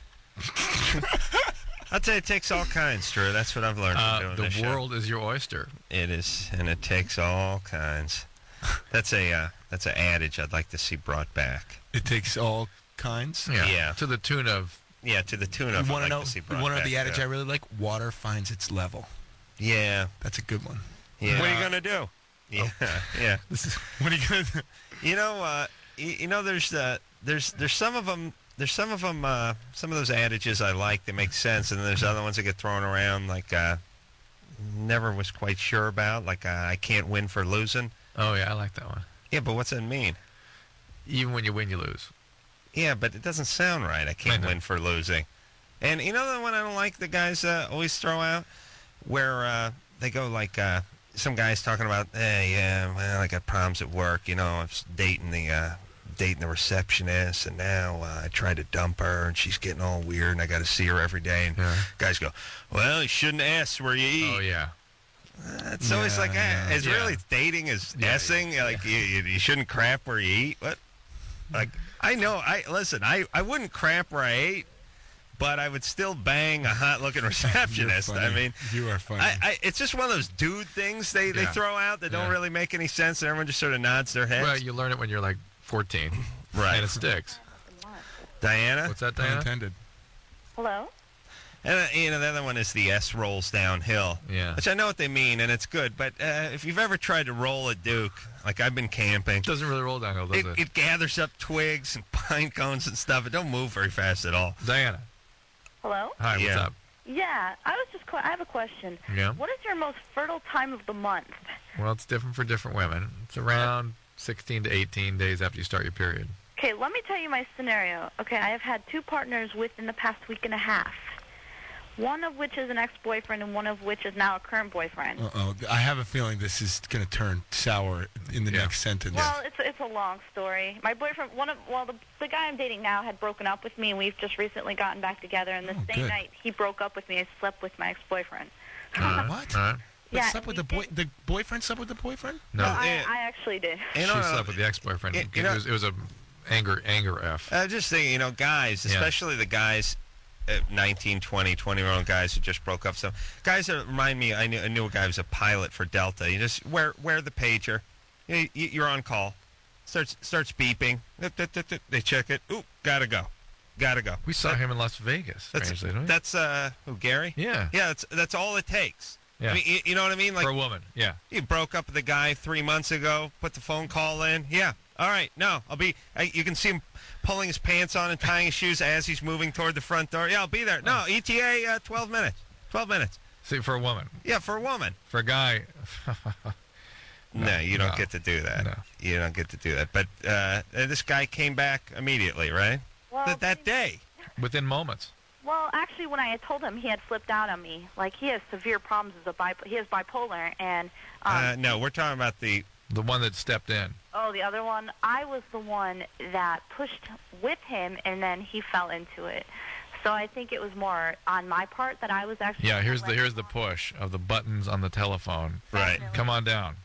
I'll tell you, it takes all kinds, Drew. That's what I've learned from Uh, doing the this show. world is your oyster. It is, and it takes all kinds. That's a uh, that's an adage I'd like to see brought back. It takes all kinds. Yeah. Yeah. To the tune of. Yeah, to the tune of You I'd want like to know? to see You brought want to know back. the adage yeah. I really like? Water finds its level. Yeah, That's a good one. yeah. What are you Uh, gonna do? Yeah, yeah. This is what are you gonna do? You know, uh, you, you know, there's uh, there's there's some of them. There's some of them. Uh, some of those adages I like. They make sense, and then there's other ones that get thrown around like uh, never was quite sure about. Like uh, I can't win for losing. Oh yeah, I like that one. Yeah, but what's that mean? Even when you win, you lose. Yeah, but it doesn't sound right. I can't I know. win for losing. And you know the one I don't like the guys uh, always throw out? Where uh, they go like, uh, some guy's talking about, hey, yeah, well, I got problems at work. You know, I was dating the, uh, dating the receptionist, and now uh, I tried to dump her, and she's getting all weird, and I got to see her every day. And Yeah. guys go, well, you shouldn't ask where you eat. Oh yeah. Uh, it's always Yeah, like, yeah. eh, is Yeah. really dating is Yeah, essing? Like, you, you, you shouldn't crap where you eat? What? Like, I know, I listen, I, I wouldn't crap where I ate, but I would still bang a hot-looking receptionist. You're I funny. mean, You are funny. I, I, it's just one of those dude things they, they Yeah. throw out that don't Yeah. really make any sense, and everyone just sort of nods their heads. Well, you learn it when you're like fourteen, Right. and it sticks. Diana? What's that, Pun Diana? intended. Hello? And, uh, you know, the other one is the S rolls downhill. Yeah. Which I know what they mean, and it's good. But uh, if you've ever tried to roll a Duke, like I've been camping, It doesn't really roll downhill, does it, it? it gathers up twigs and pine cones and stuff. It don't move very fast at all. Diana. Hello? Hi. Yeah. What's up? Yeah, I was just. Qu- I have a question. Yeah. What is your most fertile time of the month? Well, it's different for different women. It's around sixteen to eighteen days after you start your period. Okay, let me tell you my scenario. Okay, I have had two partners within the past week and a half. One of which is an ex-boyfriend, and one of which is now a current boyfriend. Uh-oh. I have a feeling this is going to turn sour in the Yeah. next sentence. Well, it's it's a long story. My boyfriend, one of well, the the guy I'm dating now had broken up with me, and we've just recently gotten back together. And the Oh, same good. night he broke up with me, I slept with my ex-boyfriend. Uh, What? All right. But Yeah, slept with he the boy. did- The boyfriend slept with the boyfriend? No. No, I, yeah. I actually did. You She know, slept with the ex-boyfriend. you- It, you know- was, it was a anger anger F. Uh, just thinking, you know, guys, Yeah. especially the guys, uh, nineteen, twenty, twenty-year-old guys who just broke up. So guys that remind me, I knew, I knew a guy who was a pilot for Delta. You just wear wear the pager. You, you- you're on call. Starts starts beeping. They check it. Ooh, gotta go. Gotta go. We saw That- him in Las Vegas. That's, Strangely, didn't we? that's uh, who, Gary? Yeah. Yeah, that's, that's all it takes. Yeah. I mean, you, you know what I mean? Like, for a woman. Yeah. you broke up with the guy three months ago, put the phone call in. Yeah. All right. No, I'll be. I, you can see him pulling his pants on and tying his shoes as he's moving toward the front door. Yeah, I'll be there. No, E T A, uh, twelve minutes. twelve minutes. See, for a woman. Yeah, for a woman. For a guy, No, you don't no, get to do that. no. You don't get to do that. But uh, this guy came back immediately, right? Well, Th- that day. within moments. Well, actually, when I had told him, he had flipped out on me. Like, he has severe problems as a bipolar. He has bipolar, and um, Uh, no, we're talking about the. The one that stepped in. oh, the other one, I was the one that pushed with him, and then he fell into it. So I think it was more on my part that I was actually. Yeah, here's the like- here's the push of the buttons on the telephone. Right. Come on down.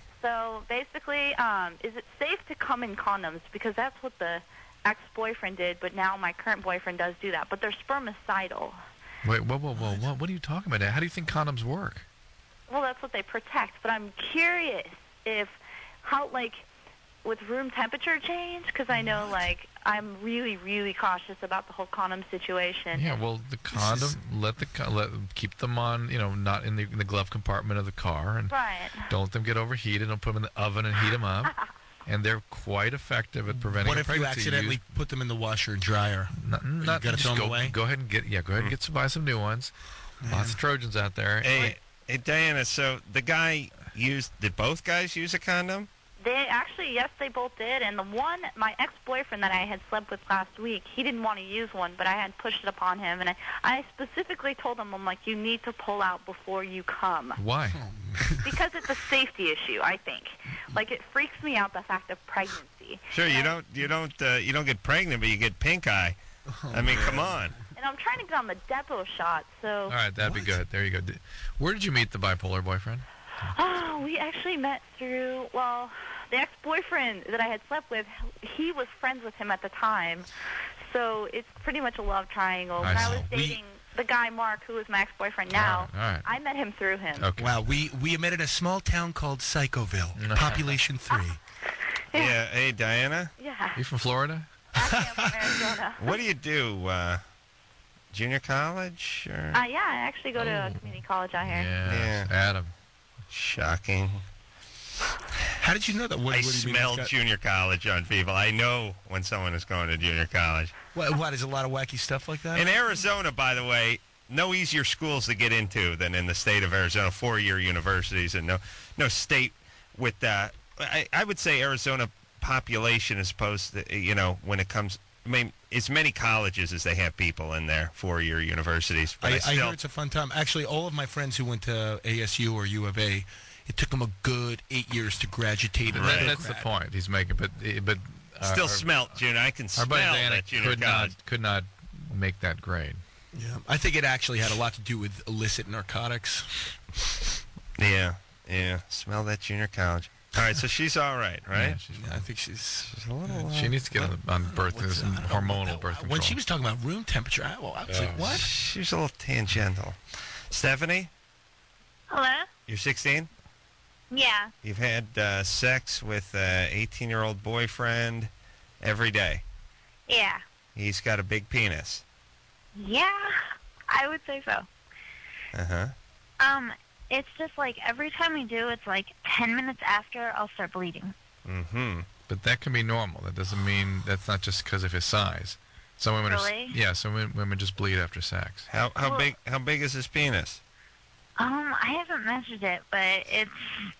So basically, um, is it safe to come in condoms? Because that's what the ex-boyfriend did, but now my current boyfriend does do that. But they're spermicidal. Wait, whoa, whoa, whoa, whoa. What are you talking about? How do you think condoms work? Well, that's what they protect. But I'm curious if how, like, with room temperature change, because I know, like, I'm really, really cautious about the whole condom situation. Yeah, well, the condom, let the co- let keep them on, you know, not in the, in the glove compartment of the car, and Right. don't let them get overheated. Don't put them in the oven and heat them up. And they're quite effective at preventing What a if you pregnancy. accidentally Use- put them in the washer and dryer? Not, not gotta just throw 'em go, away? Go ahead and get yeah. Go ahead and get some buy some new ones. Lots of Trojans out there. Hey, hey, Diana. So the guy used. Did both guys use a condom? They actually, yes, they both did. And the one, my ex-boyfriend that I had slept with last week, he didn't want to use one, but I had pushed it upon him. And I, I specifically told him, I'm like, you need to pull out before you come. Why? Because it's a safety issue, I think. Like, it freaks me out, the fact of pregnancy. Sure. You don't. You don't. Uh, you don't get pregnant, but you get pink eye. I mean, come on. And I'm trying to get on the depot shot, so... All right, that'd be good. There you go. Did- Where did you meet the bipolar boyfriend? Oh, we actually met through, well, the ex-boyfriend that I had slept with, he was friends with him at the time. So it's pretty much a love triangle. When I I see. was We- dating the guy, Mark, who is my ex-boyfriend now, All right, all right. I met him through him. Okay. Wow, we, we met in a small town called Psychoville, population three. Yeah. Hey, Diana. Yeah. You from Florida? Actually, I'm from Arizona. What do you do? Uh, junior college? Or? Uh, yeah, I actually go to a community college out here. Yes, Yeah. Adam. Shocking. How did you know that? What, I what do you mean smell it's got- junior college on people. I know when someone is going to junior college. What, what, is a lot of wacky stuff like that? In Arizona, by the way, no easier schools to get into than in the state of Arizona. Four-year universities and no, no state with. Uh, I, I would say Arizona population as opposed to, you know, when it comes I mean, as many colleges as they have people in there, four-year universities. But I, I, I still, hear it's a fun time. Actually, all of my friends who went to A S U or U of A, it took them a good eight years to graduate. That- Right. That's the point he's making. But but uh, still our, smelt, junior. I can our smell buddy Diana that junior could college. not could not make that grade. Yeah, I think it actually had a lot to do with illicit narcotics. Yeah, yeah. Smell that junior college. All right, so she's all right, right? Yeah, she's, Yeah, I think she's. She's a little. Uh, she needs to get on, on birth What's this that? I don't know hormonal what birth that- control. When she was talking about room temperature, I, well, I was like, what? She's a little tangential. Stephanie, Hello? you're sixteen? Yeah. You've had uh, sex with an eighteen-year-old boyfriend every day. Yeah. He's got a big penis. Yeah. I would say so. Uh-huh. Um, it's just like every time we do, it's like ten minutes after I'll start bleeding. Mm-hmm. But that can be normal. That doesn't mean that's not just because of his size. Some women Really? are yeah. Some women, women just bleed after sex. How how Well- big how big is his penis? Um, I haven't measured it, but it's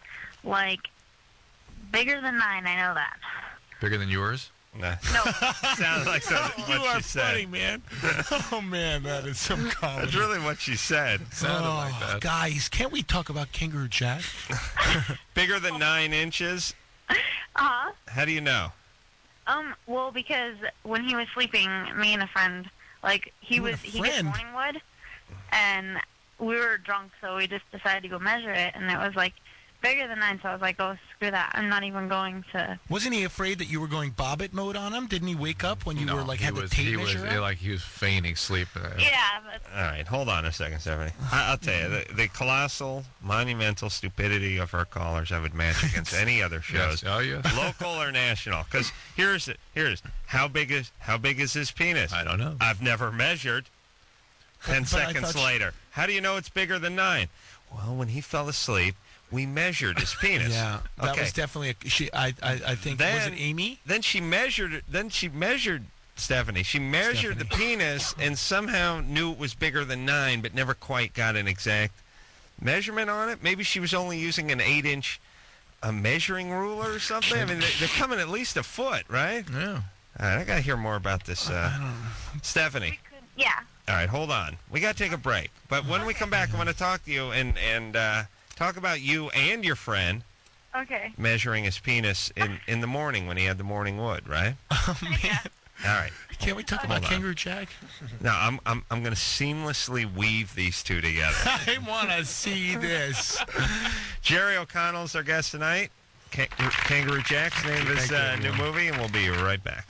like bigger than nine. I know that. Bigger than yours? Nah. No. Sounds like so, You what are she said. funny, man. Oh man, that is some comedy. That's really what she said. Sounded oh, like that. guys, can't we talk about Kangaroo Jack? Bigger than nine inches? Uh huh. How do you know? Um. Well, because when he was sleeping, me and a friend, like he You and was, a he did friend? morning wood, and we were drunk, so we just decided to go measure it, and it was like bigger than nine. So I was like, oh, screw that. I'm not even going to. Wasn't he afraid that you were going bobbit mode on him? Didn't he wake up when you no, were like he had was, the tape he was measure yeah, out? like he was feigning sleep. Uh, Yeah. But, All right, hold on a second, Stephanie. I, I'll tell you, the, the colossal, monumental stupidity of our callers I would match against any other shows, Yes. Oh, yes. local or national. Because here's it. Here's how big is how big is his penis? I don't know. I've never measured. Ten But I seconds thought you- later, how do you know it's bigger than nine? Well, when he fell asleep, we measured his penis. Yeah, that okay. was definitely a. She, I, I, I think was Then- it Amy? Then she measured it. Then she measured Stephanie. She measured the penis and somehow knew it was bigger than nine, but never quite got an exact measurement on it. Maybe she was only using an eight-inch a measuring ruler or something. I mean, they- they're coming at least a foot, right? Yeah. All right, I got to hear more about this, uh, Stephanie. yeah. All right, hold on. We got to take a break, but when we come back, I want to talk to you and and uh, talk about you and your friend Okay. measuring his penis in in the morning when he had the morning wood, right? Oh man, All right. can't we talk about on. Kangaroo Jack? Now, I'm I'm I'm going to seamlessly weave these two together. I want to see this. Jerry O'Connell's our guest tonight. Ka- Kangaroo Jack's name of his Thank you, uh, new everyone. movie, and we'll be right back.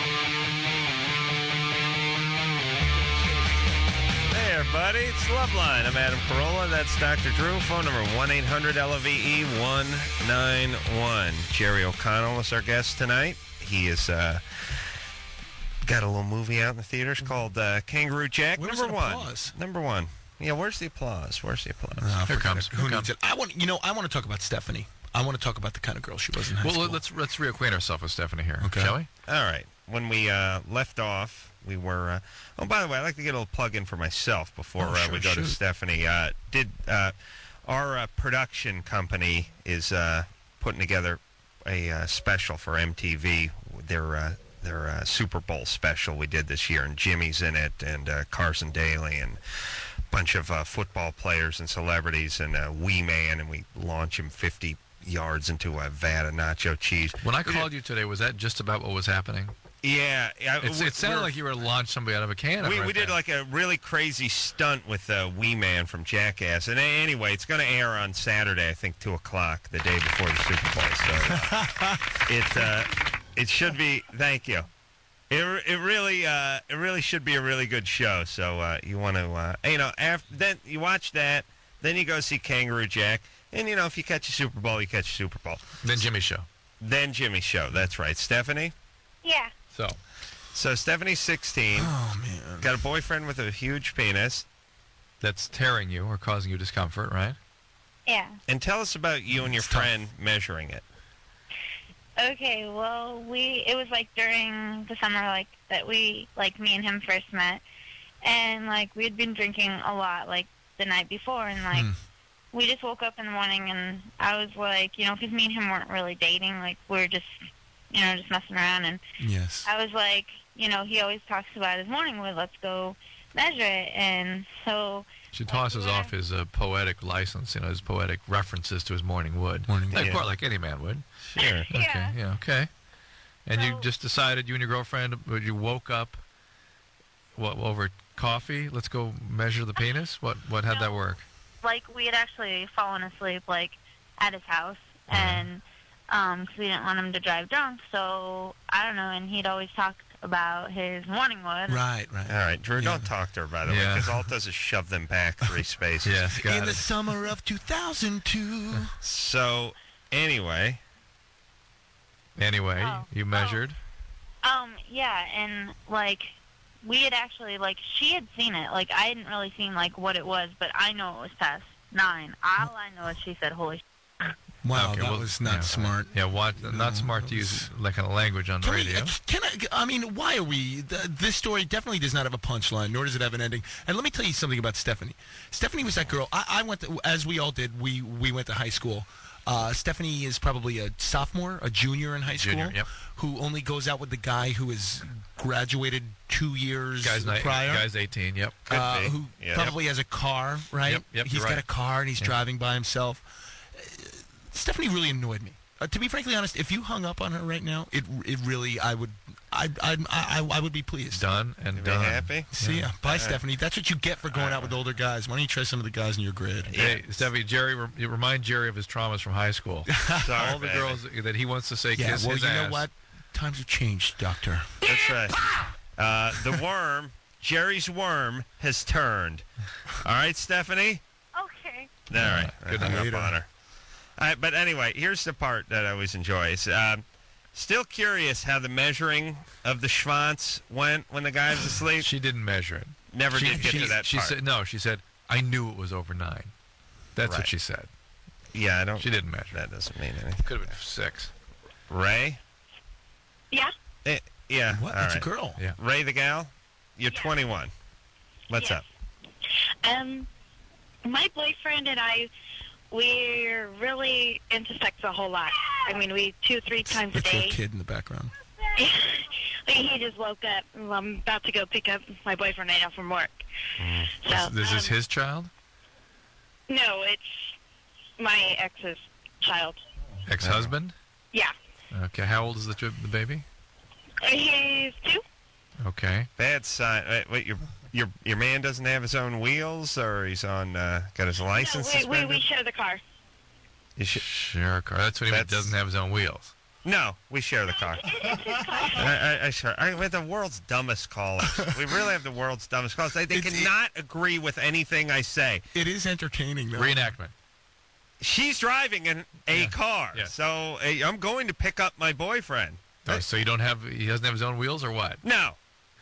Hey, everybody, it's Loveline. I'm Adam Carolla. That's Doctor Drew. Phone number one eight hundred L V E one nine one. Jerry O'Connell is our guest tonight. He is uh, got a little movie out in the theaters called uh, Kangaroo Jack. Where's number that one. applause? Number one. Yeah, where's the applause? Where's the applause? Oh, Here forget comes. it. Who Here needs comes. it? I want. You know, I want to talk about Stephanie. I want to talk about the kind of girl she was in high Well, school. let's let's reacquaint ourselves with Stephanie here, Okay. shall we? All right. When we uh, left off, we were. Uh, oh, by the way, I'd like to get a little plug in for myself before Oh, uh, sure, we go to shoot. Stephanie. Uh, did uh, our uh, production company is uh, putting together a uh, special for M T V? Their uh, their uh, Super Bowl special we did this year, and Jimmy's in it, and uh, Carson Daly, and a bunch of uh, football players and celebrities, and uh, Wee Man, and we launch him fifty yards into a vat of nacho cheese. When I called you today, was that just about what was happening? Yeah, yeah, It's, we- it sounded we're- like you were to launch somebody out of a cannon. We, right we did there. like a really crazy stunt with uh, Wee Man from Jackass. And a- anyway, it's going to air on Saturday, I think, two o'clock, the day before the Super Bowl. So uh, it, uh, it should be, thank you. It, re- it really uh, it really should be a really good show. So uh, you want to, uh, you know, after, then you watch that, then you go see Kangaroo Jack. And, you know, if you catch a Super Bowl, you catch a Super Bowl. Then Jimmy's show. Then Jimmy's show. That's right. Stephanie? Yeah. So So Stephanie's sixteen, oh man. got a boyfriend with a huge penis. that's tearing you or causing you discomfort, right? Yeah. And tell us about you and your It's tough. friend measuring it. Okay, well, we it was like during the summer, like that we like me and him first met, and like we had been drinking a lot, like the night before, and like Hmm. we just woke up in the morning, and I was like, you know, because me and him weren't really dating, like we were just you know, just messing around. And Yes. I was like, you know, he always talks about his morning wood. Let's go measure it. And so She tosses Yeah. off his uh, poetic license, you know, his poetic references to his morning wood. Morning Like, wood. quite like any man would. Sure. Yeah. Okay. Yeah. Okay. And you So- just decided, you and your girlfriend, you woke up, what, over coffee? Let's go measure the penis. What? What? How'd that No. work? like we had actually fallen asleep like at his house, Uh-huh. and um 'cause we didn't want him to drive drunk. So I don't know, and he'd always talk about his morning wood. Right, right. All right, Drew, Yeah. don't talk to her, by the way, Yeah. because all it does is shove them back three spaces. Yes. Got In it. the summer of two thousand two. So, anyway, Anyway, Oh. you measured. Um, yeah, and like we had actually like she had seen it. Like I hadn't really seen like what it was, but I know it was past nine. All I know is she said, "Holy." Wow, Okay, that well, was not yeah. smart. Yeah. What? Not smart to use that kind of language on the Can we, radio. can I, I mean, why are we, th- this story definitely does not have a punchline, nor does it have an ending. And let me tell you something about Stephanie. Stephanie was that girl, I, I went to, as we all did, we, we went to high school. Uh, Stephanie is probably a sophomore, a junior in high school, Junior, yep. who only goes out with the guy who is graduated two years Guys, ni- prior. guys, eighteen. Yep. Could uh, be. who Yeah. probably has a car, right? Yep, yep, He's you're got right. a car and he's Yeah. driving by himself. Uh, Stephanie really annoyed me. Uh, to be frankly honest, if you hung up on her right now, it it really I would I I I, I would be pleased. Done and you be done. happy? See ya. Bye, Stephanie. That's what you get for going out with older guys. Why don't you try some of the guys in your grid? Hey, Stephanie, Jerry, re- you remind Jerry of his traumas from high school. Sorry, All the baby. girls that he wants to say Yeah, kiss well, his you ass. know what? Times have changed, Doctor. That's right. Uh, the worm, Jerry's worm, has turned. All right, Stephanie? Okay. All right. I Good hung night. up on her. All right, but anyway, here's the part that I always enjoy. Is, um, still curious how the measuring of the schwanz went when the guy was asleep. She didn't measure it. Never she, did get she, to that she part. said no. She said, "I knew it was over nine." That's Right. what she said. yeah, I don't. She didn't measure. That doesn't mean anything. Could have been six. Ray? Yeah. Eh, yeah. What? all It's right. a girl. Yeah. Ray the gal? You're Yeah. twenty-one. What's Yes. up? Um, my boyfriend and I, we're really into sex a whole lot. I mean, we two, three times a That's your day. kid in the background. He just woke up. I'm about to go pick up my boyfriend right now from work. So, Is, this is um, his child, No, it's my ex's child. ex-husband. Yeah. Okay. How old is the, the baby? He's two. Uh, Okay. Bad sign. Wait, wait, your your your man doesn't have his own wheels, or he's on uh, got his license No, we, we, suspended? we share the car. You should- Sure, car. That's what he meant. That's- Doesn't have his own wheels. no, we share the car. I, I, I sure. I, we have the world's dumbest callers. We really have the world's dumbest callers. They, they It's- cannot agree with anything I say. It is entertaining, though. Reenactment. She's driving in a Yeah. car, Yeah. so uh, I'm going to pick up my boyfriend. Oh, so you don't have? He doesn't have his own wheels, or what? No,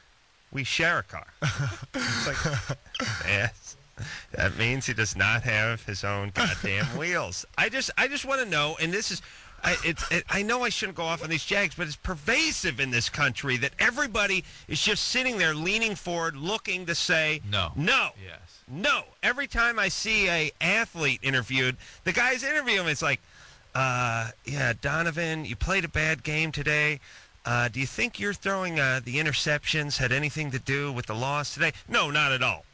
we share a car. It's like, yes, that means he does not have his own goddamn wheels. I just, I just want to know, and this is, I, it's, it, I know I shouldn't go off on these Jags, but it's pervasive in this country that everybody is just sitting there leaning forward, looking to say No. no. Yes. No. Every time I see a athlete interviewed, the guys interview him. It's like, uh, yeah, Donovan, you played a bad game today. Uh, do you think your throwing uh, the interceptions had anything to do with the loss today? No, not at all.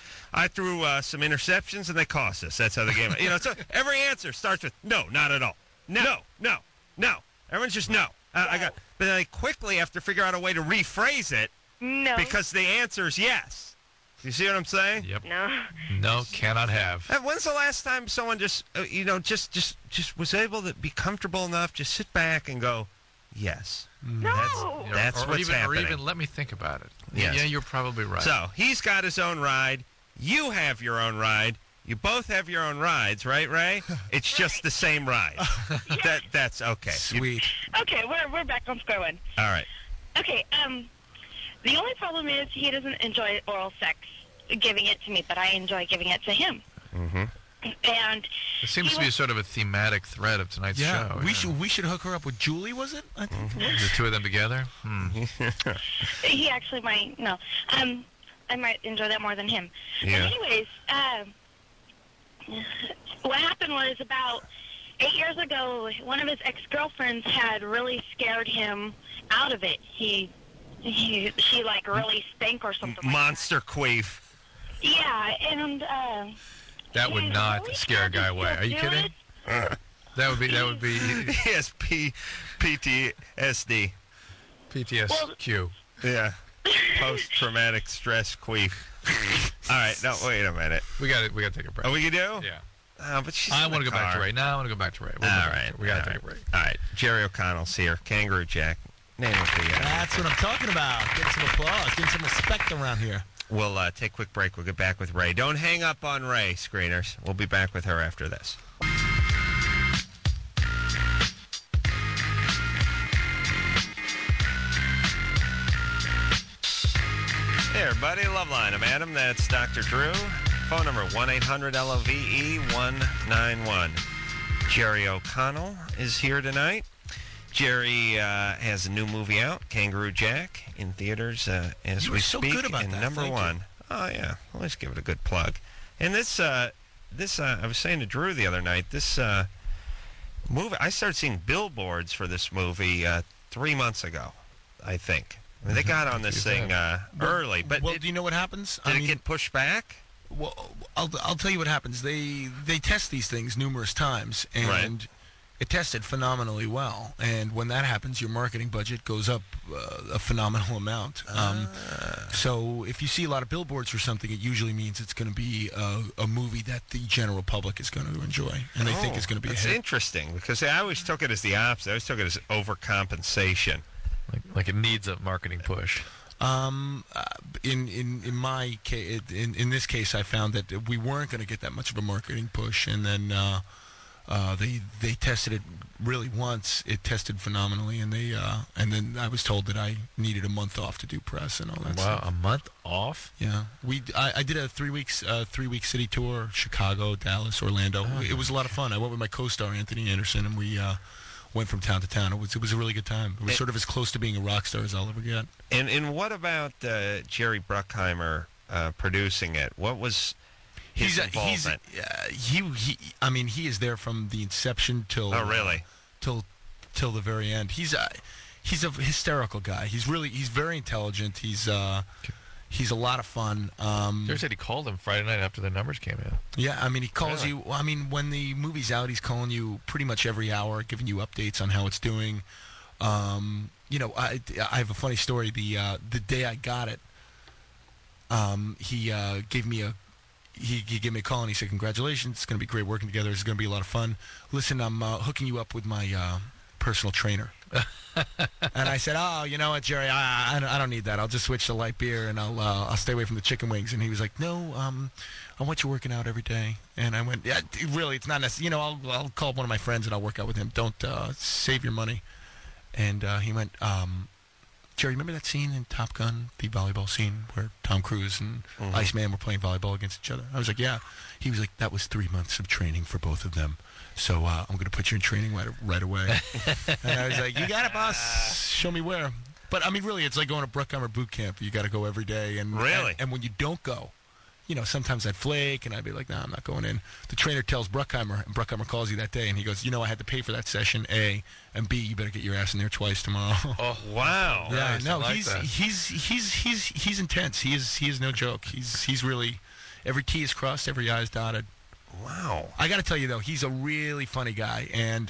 I threw uh, some interceptions and they cost us. That's how the game. You know, so every answer starts with no, not at all. No, no, no. Everyone's just no. I, I got, but then they quickly have to figure out a way to rephrase it No. because the answer is yes. You see what I'm saying? Yep. No. No, cannot have. Uh, When's the last time someone just, uh, you know, just, just, just was able to be comfortable enough, just sit back and go, yes. No. Or- That's or what's even, happening. Or even let me think about it. Yes. Yeah, you're probably right. So he's got his own ride. You have your own ride. You both have your own rides, right, Ray? It's just the same ride. That that's okay. You- Sweet. Okay, we're we're back on square one. all right. Okay, um, the only problem is he doesn't enjoy oral sex, giving it to me, but I enjoy giving it to him. Mm-hmm. And It seems he to be was- sort of a thematic thread of tonight's Yeah, show. we yeah. should we should hook her up with Julie. Was it? I think. The two of them together. Hmm. he actually might no. Um, I might enjoy that more than him. Yeah. But anyways, um, what happened was about eight years ago, one of his ex-girlfriends had really scared him out of it. He, he she like really stank or something. Monster queef. Yeah, and uh, That would he's not really scare a guy scared to away. still Are you do kidding? it. That would be that would be He has P- PTSD. P T S Q. Yeah. Post-traumatic stress queef. All right. No, wait a minute. We got to we got to take a break. Oh, we can do? Yeah. Oh, but she's I in want the to go back to car. Ray. No, I want to go back to Ray. We'll All go back right. to- We got to all take a right. break. All right. Jerry O'Connell's here. Kangaroo Jack. Name it for you. That's what I'm talking about. Give some applause. Give some respect around here. We'll uh, take a quick break. We'll get back with Ray. Don't hang up on Ray, screeners. We'll be back with her after this. Hey, everybody. Loveline. I'm Adam. That's Doctor Drew. Phone number one eight hundred L O V E one nine one. Jerry O'Connell is here tonight. Jerry uh, has a new movie out, Kangaroo Jack, in theaters uh, as You we were so speak. good about and that. number Thank you. one. Oh yeah, well, let's give it a good plug. And this, uh, this uh, I was saying to Drew the other night. This uh, movie, I started seeing billboards for this movie uh, three months ago, I think. I mean, they got on this thing uh, early, but well, it, do you know what happens? did I it mean, get pushed back? Well, I'll I'll tell you what happens. They they test these things numerous times, and Right. it tested phenomenally well. And when that happens, your marketing budget goes up uh, a phenomenal amount. Um, Ah. So if you see a lot of billboards for something, it usually means it's going to be a, a movie that the general public is going to enjoy, and they think Oh, it's going to be a that's hit. interesting because I always took it as the opposite. I always took it as overcompensation. Like, like it needs a marketing push. Um, uh, in in in my case, in in this case, I found that we weren't going to get that much of a marketing push, and then uh, uh, they they tested it really once. It tested phenomenally, and they uh, and then I was told that I needed a month off to do press and all that Wow, stuff. a month off? Yeah, we I, I did a three weeks uh, three week city tour: Chicago, Dallas, Orlando. Oh, it was a lot of fun. I went with my co-star Anthony Anderson, and we. Uh, Went from town to town. It was it was a really good time. It was It- sort of as close to being a rock star as I'll ever get. And and what about uh, Jerry Bruckheimer uh, producing it? What was his He's a, he's involvement? uh, he he. I mean, he is there from the inception till oh, really? till till the very end. He's a he's a hysterical guy. He's really he's very intelligent. He's uh he's a lot of fun. Um, Jerry said he called him Friday night after the numbers came in. yeah, I mean, he calls Really? you. I mean, when the movie's out, he's calling you pretty much every hour, giving you updates on how it's doing. Um, you know, I I have a funny story. The uh, the day I got it, um, he uh, gave me a. He, he gave me a call and he said, "Congratulations! It's going to be great working together. It's going to be a lot of fun. Listen, I'm uh, hooking you up with my uh, personal trainer." And I said, "Oh, you know what, Jerry? I, I, don't- I don't need that. I'll just switch to light beer and I'll uh, I'll stay away from the chicken wings." And he was like, "No, um, I want you working out every day." And I went, "Yeah, d- really? It's not necessary. You know, I'll I'll call one of my friends and I'll work out with him. Don't uh, save your money." And uh, he went, um, "Jerry, remember that scene in Top Gun, the volleyball scene where Tom Cruise and Mhm. Iceman were playing volleyball against each other?" I was like, "Yeah." He was like, "That was three months of training for both of them. So uh, I'm going to put you in training right, right away." And I was like, "You got it, boss. Show me where." But I mean, really, it's like going to Bruckheimer boot camp. You got to go every day. And Really? And, and when you don't go, you know, sometimes I'd flake and I'd be like, "Nah, I'm not going in." The trainer tells Bruckheimer, and Bruckheimer calls you that day, and he goes, "You know, I had to pay for that session, A, and B, you better get your ass in there twice tomorrow." Oh, Wow. Yeah, nice. no, I like he's that. he's he's he's he's intense. He is he is no joke. He's he's really every T is crossed, every I is dotted. Wow. I got to tell you though, he's a really funny guy, and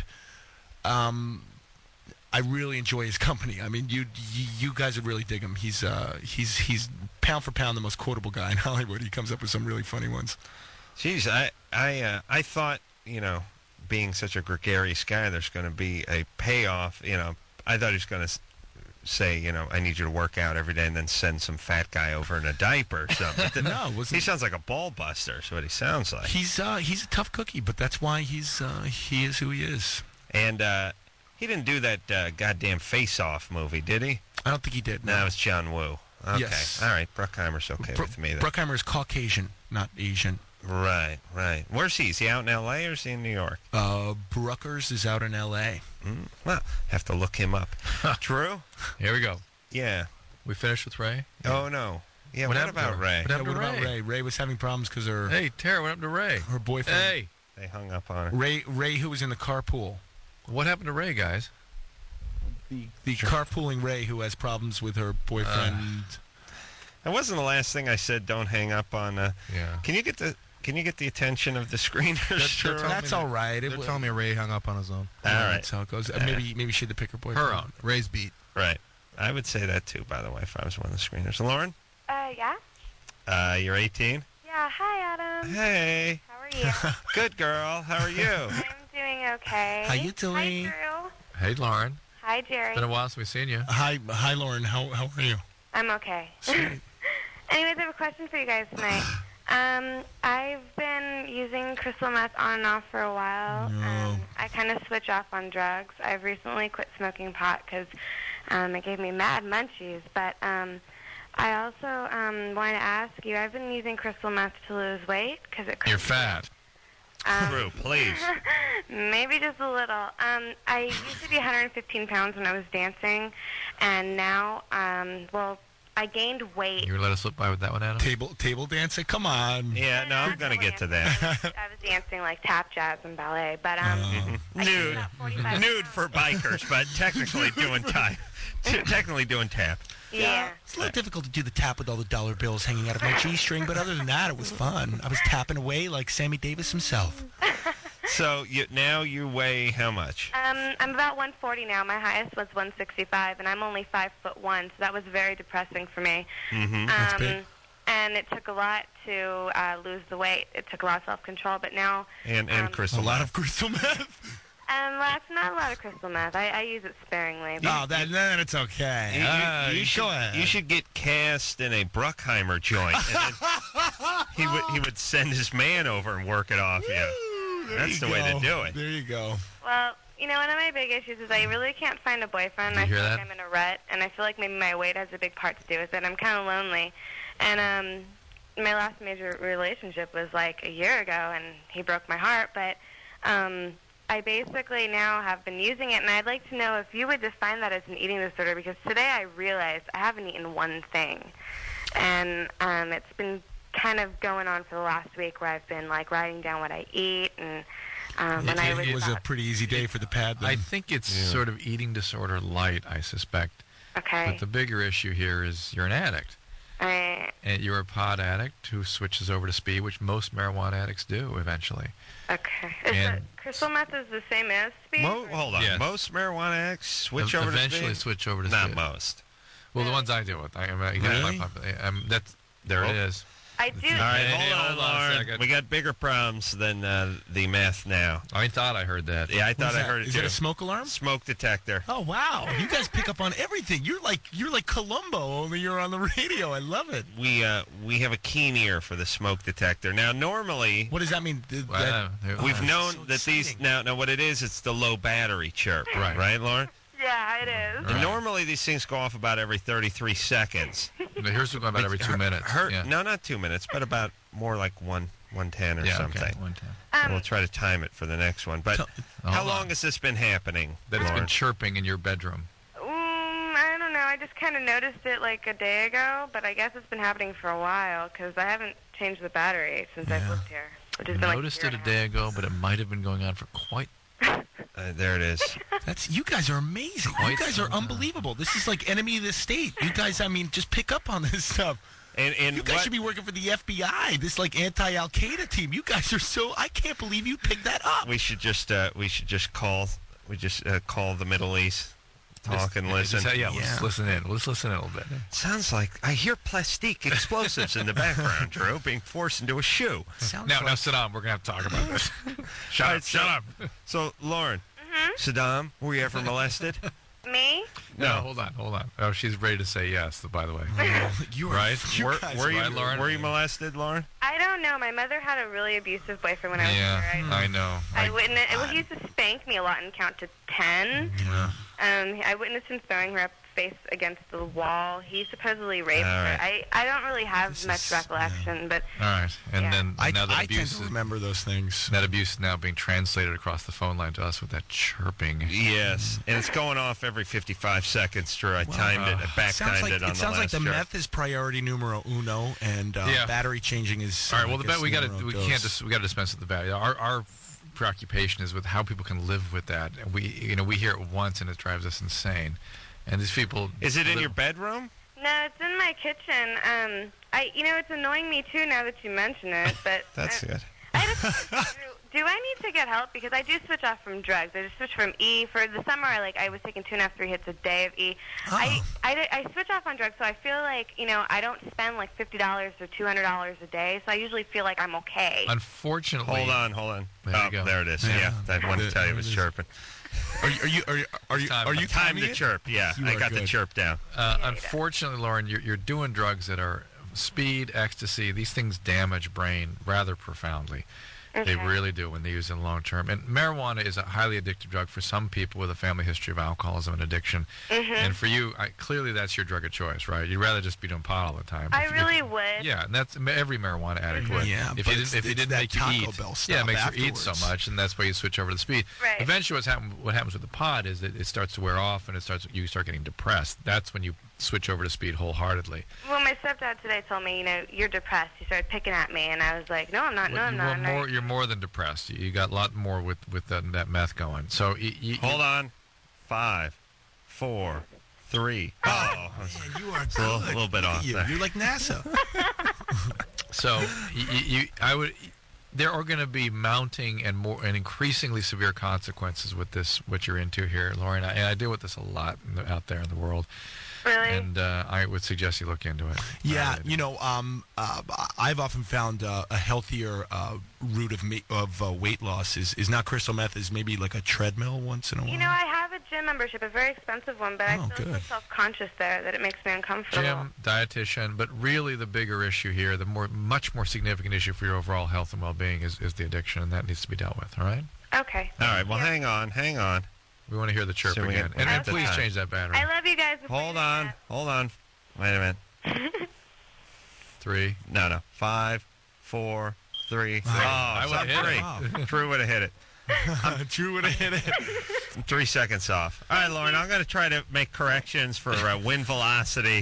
um, I really enjoy his company. I mean, you you, you guys would really dig him. He's uh he's he's pound for pound the most quotable guy in Hollywood. He comes up with some really funny ones. Jeez, I I uh, I thought, you know, being such a gregarious guy, there's going to be a payoff. You know, I thought he was going to say, you know, I need you to work out every day, and then send some fat guy over in a diaper or something. But No, it wasn't- he sounds like a ball buster. Is what he sounds like. He's uh he's a tough cookie, but that's why he's uh he is who he is. And uh, he didn't do that uh, goddamn Face Off movie, did he? I don't think he did. No, No, it was John Woo. Okay, Yes. all right. Bruckheimer's okay Bru- with me then. Bruckheimer is Caucasian, not Asian. Right, right. Where's he? Is he out in L A or is he in New York? Uh, Bruckers is out in L A. Mm, well, have to look him up. Drew? here we go. Yeah. We finished with Ray? Oh, no. Yeah, What what, happened to about her? Ray? What Yeah, happened what to about Ray? Ray? Ray was having problems because her Hey, Tara, what happened to Ray? her boyfriend Hey, They hung up on her. Ray, Ray, who was in the carpool. What happened to Ray, guys? The, the carpooling Ray, who has problems with her boyfriend. Uh, that wasn't the last thing I said. Don't hang up on. Uh, yeah. Can you get the Can you get the attention of the screeners? That's, sure. That's all right. They're telling me Ray hung up on his own. All right. That's how it goes. Uh, maybe maybe she had to pick her boyfriend. Her own. Ray's beat. Right. I would say that too. By the way, if I was one of the screeners, Lauren. Uh, yeah. Uh, you're eighteen. Yeah. Hi, Adam. Hey. How are you? Good girl. How are you? I'm doing okay. How you doing? Hi, Drew. Hey, Lauren. Hi, Jerry. Been a while since we've seen you. Hi, hi, Lauren. How how are you? I'm okay. Sweet. Anyways, I have a question for you guys tonight. Um, I've been using crystal meth on and off for a while. No. Um, I kind of switch off on drugs. I've recently quit smoking pot because um, it gave me mad munchies. But um, I also um, wanted to ask you, I've been using crystal meth to lose weight because it. You're fat. Um, Drew, please. Maybe just a little. Um, I used to be one hundred fifteen pounds when I was dancing, and now, um, well, I gained weight. You were let us slip by with that one, Adam? Table table dancing. Come on. Yeah, no, I'm gonna get to that. I was, I was dancing like tap, jazz, and ballet, but um, Oh. I gained Nude, about forty-five nude pounds. for bikers, but technically doing tap. Technically doing tap. Yeah. It's a little difficult to do the tap with all the dollar bills hanging out of my G-string, but other than that, it was fun. I was tapping away like Sammy Davis himself. So you now you weigh how much? Um, I'm about one forty now. My highest was one sixty-five, and I'm only five foot one, so that was very depressing for me. Mm-hmm. Um, That's big. And it took a lot to uh, lose the weight. It took a lot of self-control, but now And and um, crystal. A lot meth. of crystal meth. Um, well, it's not a lot of crystal meth. I, I use it sparingly. but- No, that then it's okay. You, you- Uh, you should, go ahead. you should get cast in a Bruckheimer joint, and then he would he would send his man over and work it off you. Woo, there That's you the way to go. do it. There you go. Well, you know, one of my big issues is I really can't find a boyfriend. You I hear feel that? like I'm in a rut, and I feel like maybe my weight has a big part to do with it. I'm kind of lonely. And um, my last major relationship was like a year ago, and he broke my heart. But um, I basically now have been using it, and I'd like to know if you would define that as an eating disorder, because today I realized I haven't eaten one thing. And um, it's been kind of going on for the last week where I've been, like, writing down what I eat, and um, when I it was, was a about- pretty easy day for the pad. Then. I think it's Yeah. sort of eating disorder light, I suspect. Okay. But the bigger issue here is you're an addict. I, And you're a pot addict who switches over to speed, which most marijuana addicts do eventually. okay. Is And- it, crystal meth is the same as speed? Mo- hold on. Yes. Most marijuana addicts switch E- over eventually to speed? switch over to Not speed. most. Well, the ones I deal with. I, I, Really? I, I'm, that's, there it Oh. is. I do. All right, Hey, hold on, hold on a Lauren. second. We got bigger problems than uh, the meth now. I thought I heard that. Yeah, I thought What's I that? heard it Is too. that a smoke alarm? Smoke detector. Oh wow! You guys pick up on everything. You're like you're like Columbo, only you're on the radio. I love it. We uh, we have a keen ear for the smoke detector. Now, normally What does that mean? Th- Wow. that- There- we've Oh, known so that these exciting. now now what it is, it's the low battery chirp. Right. Right, Lauren? Yeah, it is. And normally these things go off about every thirty-three seconds. But here's what's going about every two Her- minutes. her- yeah. No, not two minutes, but about more like one one ten or yeah, something. Okay, one time. Um, We'll try to time it for the next one. But Tell- how Hold long on. has this been happening? That it's Lauren? been chirping in your bedroom. mm, I don't know. I just kind of noticed it like a day ago, but I guess it's been happening for a while because I haven't changed the battery since I've Yeah. lived here. Which has I been like noticed a year it a and day ago, but it might have been going on for quite. Uh, there it is. That's you guys are amazing. You Quite guys are some time. unbelievable. This is like enemy of the state. You guys, I mean, just pick up on this stuff. And and You guys what- should be working for the F B I. This like anti-Al Qaeda team. You guys are so. I can't believe you picked that up. we should just uh, we should just call we just uh, call the Middle East, talk Just- and yeah, listen. Just, yeah, Yeah. let's listen in. Let's listen in a little bit. Sounds like I hear plastique explosives in the background, Drew, being forced into a shoe. Sounds Now, like now, Saddam, we're going to have to talk about this. shut All up, right, shut so- up. So, Lauren, Mm-hmm. Saddam, were you ever molested? Me? No, hold on, hold on. Oh, she's ready to say yes, by the way. you are, Right? You were, guys were are- you right, Lauren? were you molested, Lauren? I don't know. My mother had a really abusive boyfriend when I was Yeah, younger. I, I know. I I- witnessed. Well, he used to spank me a lot and count to ten. Yeah. Um, I witnessed him throwing her up face against the wall. He supposedly raped All her. right. I, I don't really have This much is- recollection, but All right, and Yeah. then I, now that I abuse tend is, to remember those things. that abuse is now being translated across the phone line to us with that chirping. Yes, and it's going off every fifty-five seconds, Drew. I timed it, I back sounds timed like it on it the sounds last like the chart. meth is priority numero uno, and uh, Yeah. battery changing is. All uh, right, well, I the guess, bet we got to numero we dos. can't dis- we got to dispense with the battery. Our our preoccupation is with how people can live with that. And we, you know, we hear it once and it drives us insane. And these people. Is it in live- your bedroom? No, it's in my kitchen. Um, I, you know, it's annoying me too now that you mention it. But That's I, good. I just, do, do I need to get help? Because I do switch off from drugs. I just switch from E for the summer. I like I was taking two and a half, three hits a day of E. Oh. I, I, I switch off on drugs, so I feel like you know I don't spend like fifty dollars or two hundred dollars a day. So I usually feel like I'm okay. Unfortunately. Hold on, hold on. There oh, you go. there it is. Yeah. Yeah, I wanted to There- tell you it there was it is. chirping. Are you are you are you are you, Time- are you Time timing to it? chirp. Yeah, You I are got the good. chirp down. Uh, Yeah, unfortunately, Lauren, you're, you're doing drugs that are speed, ecstasy. These things damage brain rather profoundly. They Okay. really do when they use it in long term. And marijuana is a highly addictive drug for some people with a family history of alcoholism and addiction. Mhm. And for you, I, clearly that's your drug of choice, right? You'd rather just be doing pot all the time. I If- really if- would. Yeah, and that's every marijuana addict would. Yeah, if but you it's- didn't, if you it's didn't that make you Taco eat, Bell yeah, stuff it makes you eat so afterwards. much, and that's why you switch over to speed. Right. Eventually, what's happen, what happens with the pot is that it starts to wear off, and it starts you start getting depressed. That's when you switch over to speed wholeheartedly. Well, my stepdad today told me, you know, you're depressed. He started picking at me, and I was like, no, I'm not. No, Well, I'm you not. were I'm not. more, you're more than depressed. You, you got a lot more with with that, that meth going. So you, you, Hold on. Five, four, three. Oh, Man, you are a little, good. little bit Look at off you. there. You're like NASA. So you, you, you, I would. There are going to be mounting and more and increasingly severe consequences with this. What you're into here, Lauren. I, and I deal with this a lot in the, out there in the world. Really? And uh, I would suggest you look into it. Yeah, Uh, you know, um, uh, I've often found uh, a healthier uh, route of ma- of uh, weight loss is, is not crystal meth, is maybe like a treadmill once in a while. You know, I have a gym membership, a very expensive one, but I Oh, feel so good. self-conscious there that it makes me uncomfortable. Gym, dietitian, but really the bigger issue here, the more, much more significant issue for your overall health and well-being is, is the addiction, and that needs to be dealt with. All right. Okay. All right. Well, Yeah. hang on. Hang on. We want to hear the chirp So we again, get- and then Okay. please change that battery. I love you guys. before Hold you do on. that. Hold on. Wait a minute. Three. No, no. Five, four, three. Oh, I I would've hit it. three. Drew would have hit it. Drew would have hit it. I'm three seconds off. All right, Lauren, I'm going to try to make corrections for uh, wind velocity,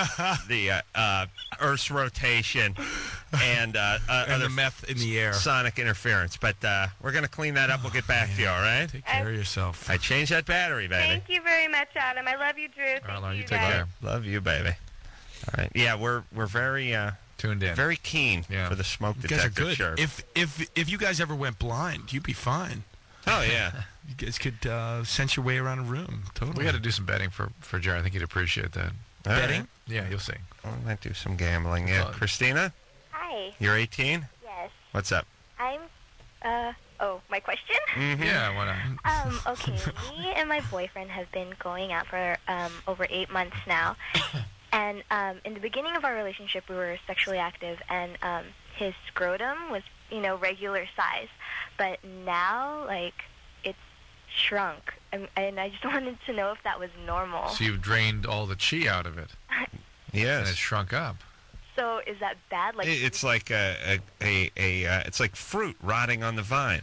the uh, uh, Earth's rotation, and, uh, uh, And other the meth in the air. sonic interference. But uh, we're going to clean that up. We'll get back to you, all right? Take care of yourself. I changed that battery, baby. Thank you very much, Adam. I love you, Drew. Thank All right, Lauren, you, you take guys. care. Love you, baby. All right. Yeah, we're we're very uh, Tuned in. very keen Yeah. for the smoke You guys are detector good. chirp. If if if you guys ever went blind, you'd be fine. Oh yeah. You guys could uh, sense your way around a room. Totally. We got to do some betting for for Jerry. I think he'd appreciate that. All Betting? right. Yeah, you'll see. I might do some gambling. Yeah, Fun. Christina, Hi. you're eighteen. Yes. What's up? I'm. Uh. Oh, my question. Mm-hmm. Yeah, why not? Um. Okay. Me and my boyfriend have been going out for um over eight months now, and um in the beginning of our relationship we were sexually active, and um his scrotum was you know regular size, but now like it's shrunk, and, and I just wanted to know if that was normal. So you've drained all the chi out of it, and it Yes. shrunk up. So is that bad? Like It- It's like a a a, a uh, it's like fruit rotting on the vine.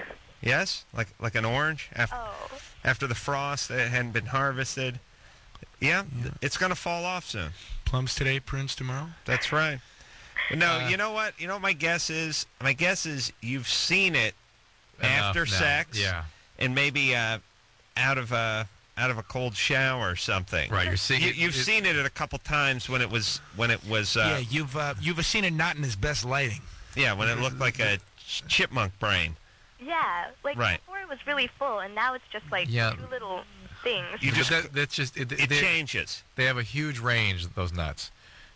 Yes, like like an orange after oh. after the frost that hadn't been harvested. Yeah, th- it's going to fall off soon. Plums today, prunes tomorrow. That's right. But no, Uh, you know what? You know what my guess is? My guess is you've seen it Enough after now. sex, Yeah. and maybe uh, out of a out of a cold shower or something. Right, you're seeing You, it- you've it- seen it a couple times when it was when it was yeah, uh, you've uh, you've seen it not in his best lighting. yeah when it looked like a ch- chipmunk brain. Yeah, like Right. before it was really full, and now it's just like Yeah. two little things. You But just that, that's just it, it they, changes. they have a huge range, those nuts.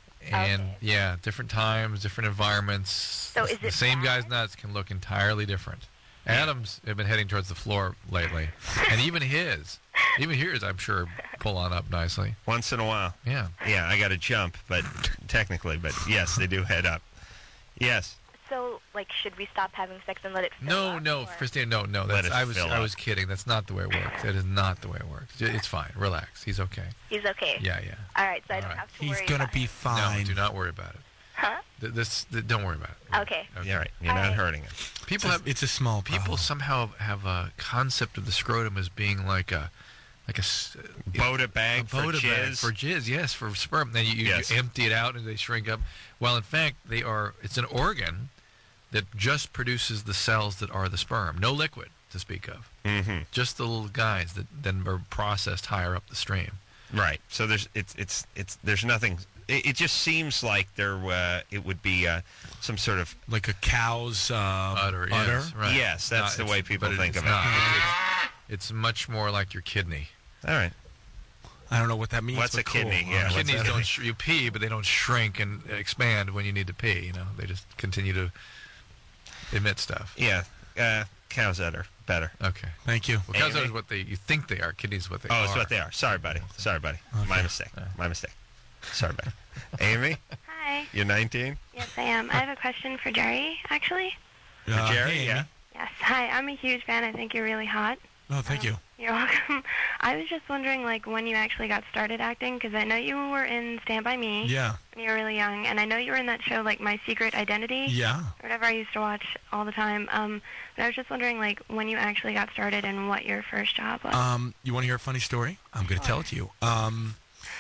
And Okay. yeah, different times, different environments. So is the it same bad? guy's nuts can look entirely different. Adam's have been heading towards the floor lately, and even his, even his, I'm sure, pull on up nicely. Once in a while. Yeah. Yeah, I got to jump, but technically, but yes, they do head up. Yes. So, like, should we stop having sex and let it fill No, up, no, or- Christine, no, no. Let That's, it I was, fill I up. was kidding. That's not the way it works. That is not the way it works. It's fine. Relax. He's okay. He's okay. Yeah, yeah. All right, so I All don't right. have to He's worry gonna about be him. fine. No, do not worry about it. Huh? Th- This, th- don't worry about it. Okay. Yeah, right. You're not Alright. hurting it. People It's a- have it's a small people problem. somehow have a concept of the scrotum as being like a like a s- Boda bag a for Boda bag jizz. for jizz, yes, for sperm. Then you, you, Yes. you empty it out and they shrink up. Well, in fact, they are. It's an organ that just produces the cells that are the sperm. No liquid to speak of. Mm-hmm. Just the little guys that then are processed higher up the stream. Right. So there's it's it's it's there's nothing. It, it just seems like there uh, it would be uh, some sort of like a cow's uh, udder. udder? Yes, right. Yes, that's No, the way it's- people but think it's of it. not. It's, it's much more like your kidney. All right. I don't know what that means. What's but a cool. kidney? Yeah. what's Kidneys that? don't sh- you pee, but they don't shrink and expand when you need to pee. You know, they just continue to emit stuff. Yeah. Uh, cow's udder. Better. Okay. Thank you. Well, cows Amy? are what they you think they are. Kidneys what they Oh, are. it's what they are. Sorry, buddy. Sorry, buddy. My mistake. My mistake. Sorry, buddy. Amy, Hi. you're nineteen. Yes, I am. I have a question for Jerry, actually. For Uh, Jerry, hey, yeah. Amy. Yes. Hi, I'm a huge fan. I think you're really hot. Oh, thank you. You're welcome. I was just wondering, like, when you actually got started acting, because I know you were in Stand By Me Yeah. when you were really young, and I know you were in that show, like, My Secret Identity. Yeah. Or whatever I used to watch all the time. Um, but I was just wondering, like, when you actually got started and what your first job was. Um, you want to hear a funny story? I'm going to tell it to you. Um,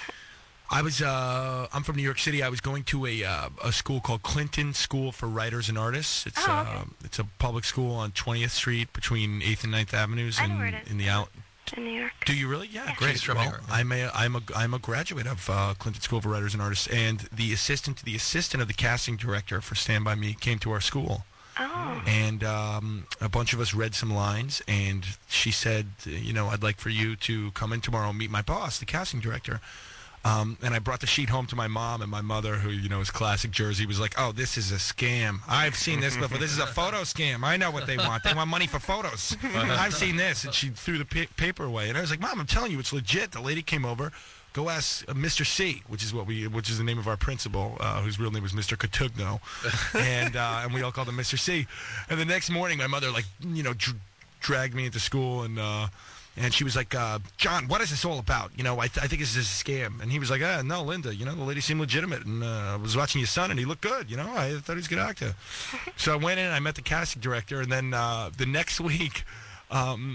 I was, uh, I'm from New York City. I was going to a uh, a school called Clinton School for Writers and Artists. It's Oh, okay. uh, it's a public school on twentieth Street between eighth and ninth Avenues I know in, where it is. in the out. in New York. Do you really? Yeah, Yeah. great. She's from well, New York. I'm a I'm a I'm a graduate of uh, Clinton School for Writers and Artists, and the assistant to the assistant of the casting director for Stand By Me came to our school. Oh. And um, a bunch of us read some lines, and she said, you know, I'd like for you to come in tomorrow and meet my boss, the casting director. Um, and I brought the sheet home to my mom, and my mother, who, you know, is classic Jersey, was like, oh, this is a scam. I've seen this before. This is a photo scam. I know what they want. They want money for photos. I've seen this. And she threw the pa- paper away. And I was like, Mom, I'm telling you, it's legit. The lady came over. Go ask uh, Mister C, which is what we, which is the name of our principal, uh, whose real name was Mister Catugno, and uh, and we all called him Mister C. And the next morning, my mother, like, you know, dr- dragged me into school, and uh, and she was like, uh, John, what is this all about? You know, I, th- I think this is a scam. And he was like, ah, no, Linda, you know, the lady seemed legitimate, and uh, I was watching your son, and he looked good. You know, I thought he was a good actor. So I went in, I met the casting director, and then uh, the next week, um,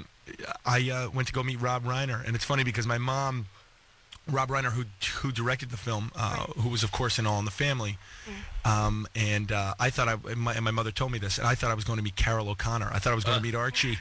I uh, went to go meet Rob Reiner, and it's funny because my mom. Rob Reiner, who who directed the film, uh, who was, of course, in All in the Family. Um, and uh, I thought, I, and my, and my mother told me this, and I thought I was going to meet Carol O'Connor. I thought I was going to meet Archie.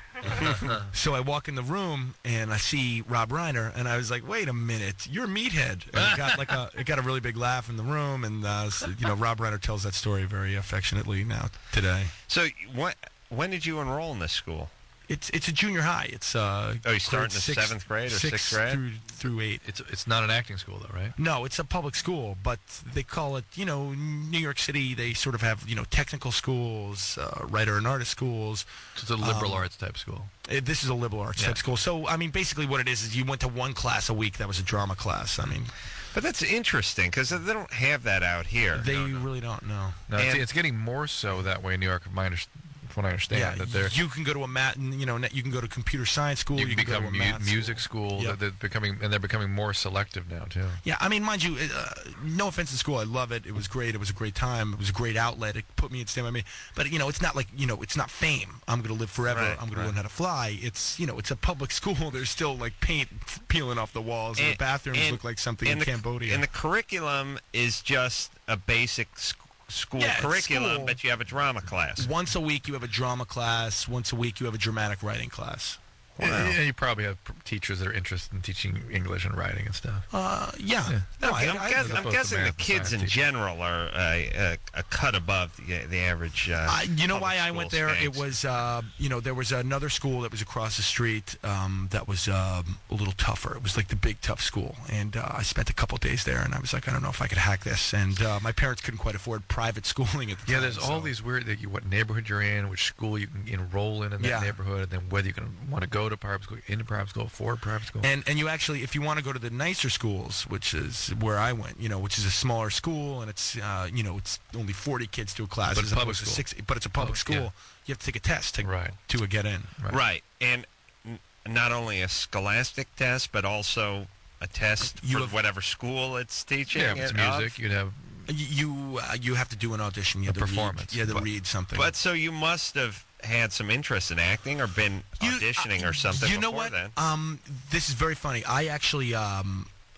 So I walk in the room, and I see Rob Reiner, and I was like, wait a minute, you're a meathead. And it got, like a, it got a really big laugh in the room, and, uh, so, you know, Rob Reiner tells that story very affectionately now, today. So what? When did you enroll in this school? It's it's a junior high. It's uh. Oh, you start in the sixth- seventh grade or sixth sixth grade? through through eight. It's it's not an acting school though, right? No, it's a public school, but they call it, you know, New York City. They sort of have, you know, technical schools, uh, writer and artist schools. So it's a liberal Um, arts type school. Uh, This is a liberal arts Yeah. type school. So, I mean, basically what it is is you went to one class a week that was a drama class. I mean, But that's interesting because they don't have that out here. they really don't know. No, it's, And- it's getting more so that way in New York. From my under, from what I understand, Yeah, that they're you can go to a mat, you know, you can go to computer science school. you can go become to a mu- math music school. Yep. that They're becoming and they're becoming more selective now too. Yeah, I mean, mind you, uh, no offense to school, I love it. It was great. It was a great time. It was a great outlet. It put me in Stand By Me. But you know, it's not like, you know, it's not fame. I'm going to live forever. Right, I'm going to right. learn how to fly. It's, you know, it's a public school. There's still like paint peeling off the walls, and, the bathrooms and- look like something and in the, Cambodia. And the curriculum is just a basic sc- school Yeah, it's curriculum, school. but you have a drama class. Once a week, you have a drama class. Once a week, you have a dramatic writing class. Wow. And you probably have pr- teachers that are interested in teaching English and writing and stuff. Uh, yeah. No, Okay, I, I'm, I- guess, as I'm opposed to guessing the math and kids in science general are uh, a, a cut above the, the average. Uh, Uh, you know public why I school went there? skanks. It was, uh, you know, there was another school that was across the street um, that was um, a little tougher. It was like the big tough school, and uh, I spent a couple days there, and I was like, I don't know if I could hack this. And uh, my parents couldn't quite afford private schooling at the Yeah, time. there's all so- these weird, that you, what neighborhood you're in, which school you can enroll in in that Yeah. neighborhood, and then whether you can want to go to private school, into private school, for private school. And and you actually, if you want to go to the nicer schools, which is where I went, you know, which is a smaller school, and it's uh, you know, it's only forty kids to a class, But as public opposed to school. sixty. But it's a public Public, school. yeah. You have to take a test to Right. to get in. Right. And n- not only a scholastic test, but also a test You for have- whatever school it's teaching. Yeah, if it's it of. music, you'd have You uh, you have to do an audition. You A have to performance. Read, you have to But- read something. But so you must have had some interest in acting or been You- auditioning uh, or something You know before what? then. Um, this is very funny. I actually, um,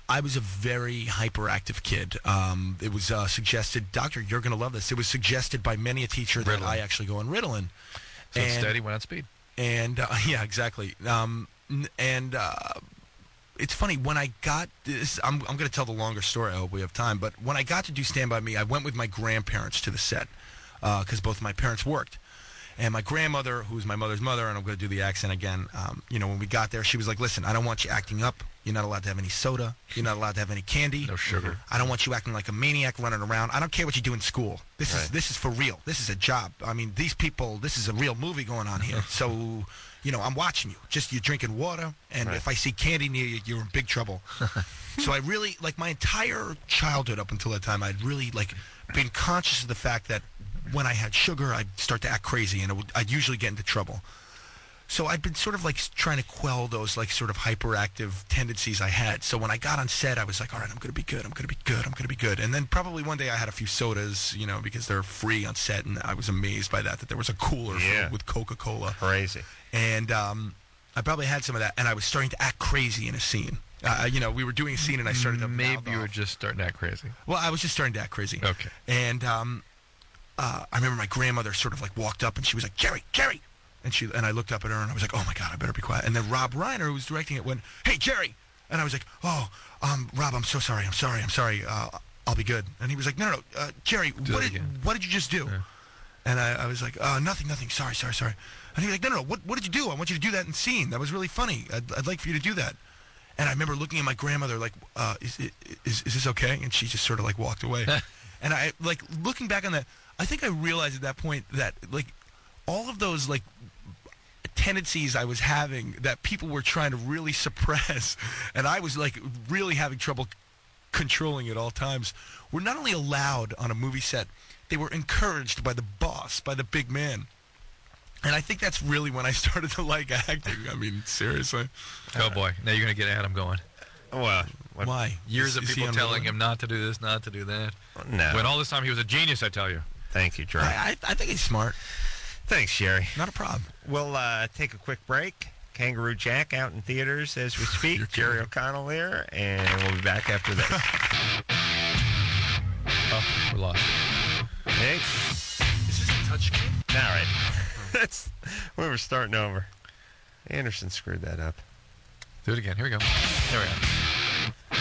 I was a very hyperactive kid. Um, it was uh, suggested, Doctor, you're going to love this. It was suggested by many a teacher that Ritalin. I actually go on Ritalin. So instead, he went on speed. And, uh, yeah, exactly. Um, n- and uh, it's funny, when I got this, I'm, I'm going to tell the longer story. I hope we have time. But when I got to do Stand By Me, I went with my grandparents to the set because uh, both of my parents worked. And my grandmother, who was my mother's mother, and I'm going to do the accent again, um, you know, when we got there, she was like, listen, I don't want you acting up. You're not allowed to have any soda. You're not allowed to have any candy. No sugar. I don't want you acting like a maniac running around. I don't care what you do in school. This Right. is this is for real. This is a job. I mean, these people, this is a real movie going on here. So, you know, I'm watching you. Just you're drinking water, and Right. if I see candy near you, you're in big trouble. So I really, like my entire childhood up until that time, I'd really, like, been conscious of the fact that when I had sugar, I'd start to act crazy, and it would, I'd usually get into trouble. So I'd been sort of like trying to quell those like sort of hyperactive tendencies I had. So when I got on set, I was like, all right, I'm going to be good. I'm going to be good. I'm going to be good. And then probably one day I had a few sodas, you know, because they're free on set, and I was amazed by that, that there was a cooler Yeah. filled with Coca-Cola. Crazy. And um, I probably had some of that, and I was starting to act crazy in a scene. Uh, you know, we were doing a scene, and I started to Maybe mouth you were off. just starting to act crazy. Well, I was just starting to act crazy. Okay. And um, uh, I remember my grandmother sort of like walked up, and she was like, Jerry, Jerry. And she and I looked up at her, and I was like, oh, my God, I better be quiet. And then Rob Reiner, who was directing it, went, hey, Jerry. And I was like, oh, um, Rob, I'm so sorry. I'm sorry. I'm sorry. Uh, I'll be good. And he was like, no, no, no. Uh, Jerry, Do what it did, again. what did you just do? Yeah. And I, I was like, uh, nothing, nothing. Sorry, sorry, sorry. And he was like, no, no, no. What, what did you do? I want you to do that in scene. That was really funny. I'd, I'd like for you to do that. And I remember looking at my grandmother like, uh, is, it, is, is this okay? And she just sort of like walked away. And I, like, looking back on that, I think I realized at that point that, like, all of those, like, tendencies I was having that people were trying to really suppress, and I was, like, really having trouble controlling at all times, were not only allowed on a movie set, they were encouraged by the boss, by the big man. And I think that's really when I started to like acting. I mean, seriously. Oh, boy. Now you're going to get Adam going. Well, what, Why? Years Is- of is he people on telling Ritalin? him not to do this, not to do that. no. When all this time he was a genius, I tell you. Thank you, Drew. I, I, I think he's smart. Thanks, Jerry. Not a problem. We'll uh, take a quick break. Kangaroo Jack out in theaters as we speak. You're Jerry kidding. O'Connell here, and we'll be back after this. Oh, we're lost. Hey, Is this a touch screen? all right. That's we were starting over. Anderson screwed that up. Do it again. Here we go. There we go.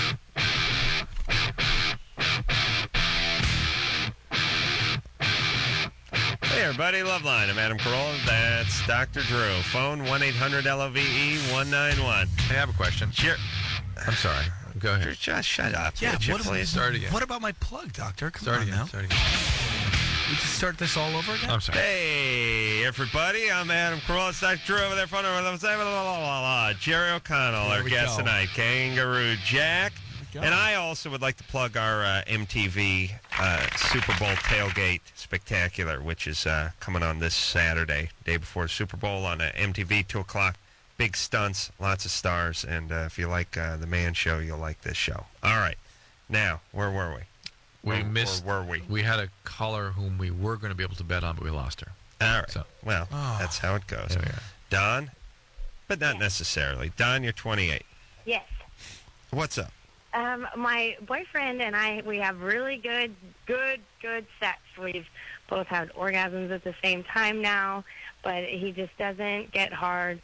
Hey, everybody. Loveline. I'm Adam Carolla. That's Doctor Drew. Phone one eight hundred L O V E one nine one. Hey, I have a question. Sure. I'm sorry. Go ahead. Just shut up. Yeah, would you, what, please? Start again. what about my plug, Doctor? Come Start on again. now. Start again. We just start this all over again? I'm sorry. Hey, everybody. I'm Adam Carolla. It's Doctor Drew over there. Phone number Jerry O'Connell, There our we guest go. tonight. Kangaroo Jack. go. And I also would like to plug our uh, M T V uh, Super Bowl Tailgate Spectacular, which is uh, coming on this Saturday, day before the Super Bowl on uh, M T V, two o'clock. Big stunts, lots of stars, and uh, if you like uh, the Man Show, you'll like this show. All right. Now, where were we? We Or- missed. Or were we? We had a caller whom we were going to be able to bet on, but we lost her. All right. So- Well, Oh. that's how it goes. There we are. Don? But not necessarily. Don, you're twenty-eight. Yes. What's up? Um, my boyfriend and I, we have really good, good, good sex. We've both had orgasms at the same time now, but he just doesn't get hard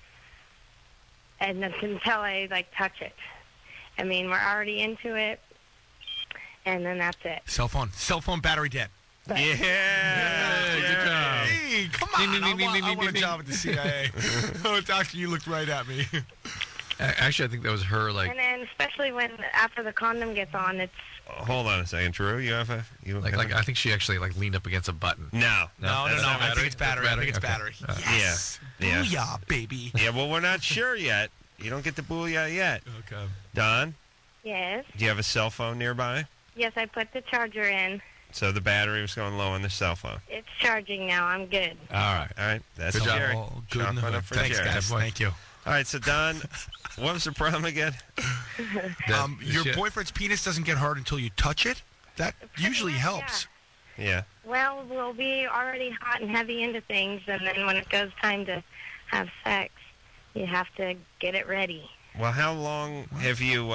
and until I, like, touch it. I mean, we're already into it, and then that's it. Cell phone. Cell phone battery dead. Yeah. Hey, good job. Hey, come Ding, on. ding, I ding, want, ding, I ding, want a ding, job at the C I A. Oh, Doctor, you looked right at me. A- Actually, I think that was her, like, And then especially when after the condom gets on, it's Hold on a second, Drew. You have a you like, have like a- I think she actually, like, leaned up against a button. no, No, no, that's no. not I battery. think it's battery. I think it's Okay. battery. Uh, Yes. Yeah. Booyah, baby. Yeah, well, we're not sure yet. You don't get the booyah yet. Okay. Don, yes, do you have a cell phone nearby? yes. I put the charger in. So the battery was going low on the cell phone. It's charging now. I'm good. All right. All right, that's Good job. Jerry. All good in Chalk the one hood. up for Thanks, Jerry. guys. Good point. Thank you. All right, so Don, what was the problem again? That- Um, your she- boyfriend's penis doesn't get hard until you touch it? That usually much, helps. Yeah. Well, we'll be already hot and heavy into things, and then when it goes time to have sex, you have to get it ready. Well, how long have you uh,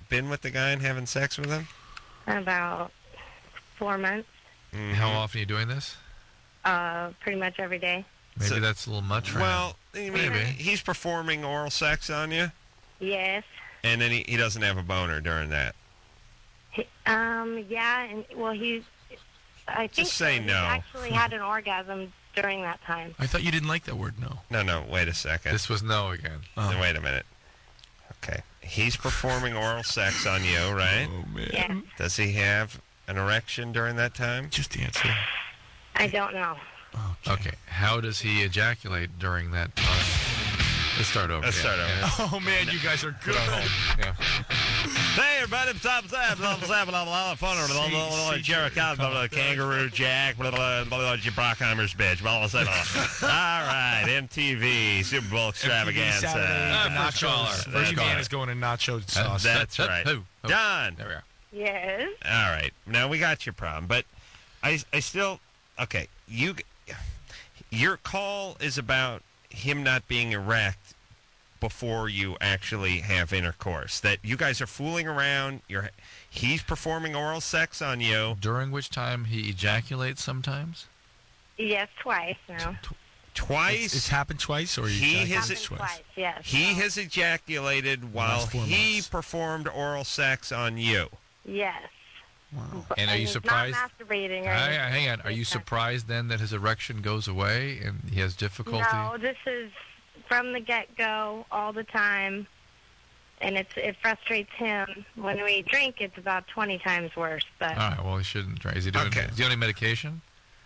been with the guy and having sex with him? About four months, Mm-hmm. How often are you doing this? uh, pretty much every day. Maybe So- that's a little much for Well, I him. mean, Maybe. he's performing oral sex on you, Yes. and then he, he doesn't have a boner during that. He, um. Yeah. And well, he's. I think Just say so. He no. actually had an orgasm during that time. I thought you didn't like that word, no. No, no, wait a second. This was no again. Then wait a minute. Okay. He's performing oral sex on you, right? Oh, man. Yes. Does he have an erection during that time? Just answer. I don't know. Okay. How does he ejaculate during that time? Let's start over. Let's yeah, start over. yeah. Oh, man, you guys are Put good. on hold. Yeah. Hey, everybody, stop, stop, stop, stop, blah, blah, fun, blah, blah, blah, see, Jerry Cobb, blah, blah, Kangaroo Jack, blah, blah, blah, blah, Brockheimer's bitch, blah, blah, blah, blah. All right, M T V, Super Bowl extravaganza. Ah, first caller. Nachos. First First caller. man is going to nacho sauce. That's right. Who? Who? Done. There we are. Yes. All right. Now we got your problem, but I, I still, okay. You, your call is about him not being erect before you actually have intercourse. That you guys are fooling around. You're, he's performing oral sex on you. During which time he ejaculates sometimes? Yes, twice now. Twice. It's, it's happened twice, or you He ejaculated has Happened it- twice. Yes. He so- has ejaculated while Last four he months. performed oral sex on you. Yes. Wow. But- And are you he's surprised- Not masturbating or Hang anything. on, hang on. Are you surprised then that his erection goes away and he has difficulty? No, this is from the get-go, all the time, and it's it frustrates him. When we drink, it's about twenty times worse. But All right. Well, he shouldn't try. Is he doing? Okay. Is he on any medication?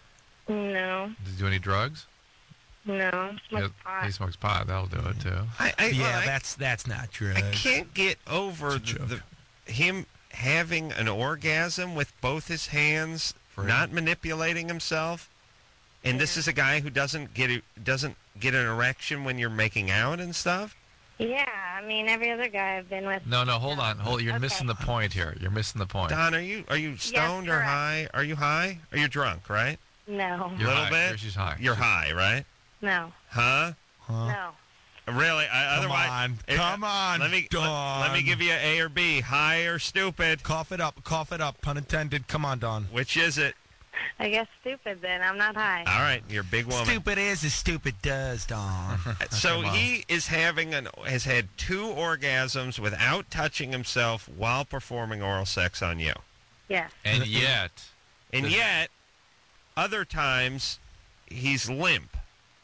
no, Does he do any drugs? no, He, smoke pot. he smokes pot. That'll do it too. I, I, Yeah, well, I- that's that's not true. I can't get over It's a the, joke. the him having an orgasm with both his hands, Free. not manipulating himself. And this is a guy who doesn't get it, doesn't get an erection when you're making out and stuff. Yeah, I mean every other guy I've been with. No, no. Hold on. Hold. You're Okay. missing the point here. You're missing the point. Don, are you are you stoned or correct. high? Are you high? Or you're drunk, right? No, You're little high. bit? Here She's high. You're high, right? no, Huh? no. Really? I, Come otherwise, on, if- come on, Let me let, let me Dawn. give you A or B. High or stupid? Cough it up, cough it up, pun intended. Come on, Don. Which is it? I guess stupid then. I'm not high. All right, you're a big woman. Stupid is as stupid does, Don. So Come on. he is having an has had two orgasms without touching himself while performing oral sex on you, Yes. And yet, and Does- yet other times he's limp.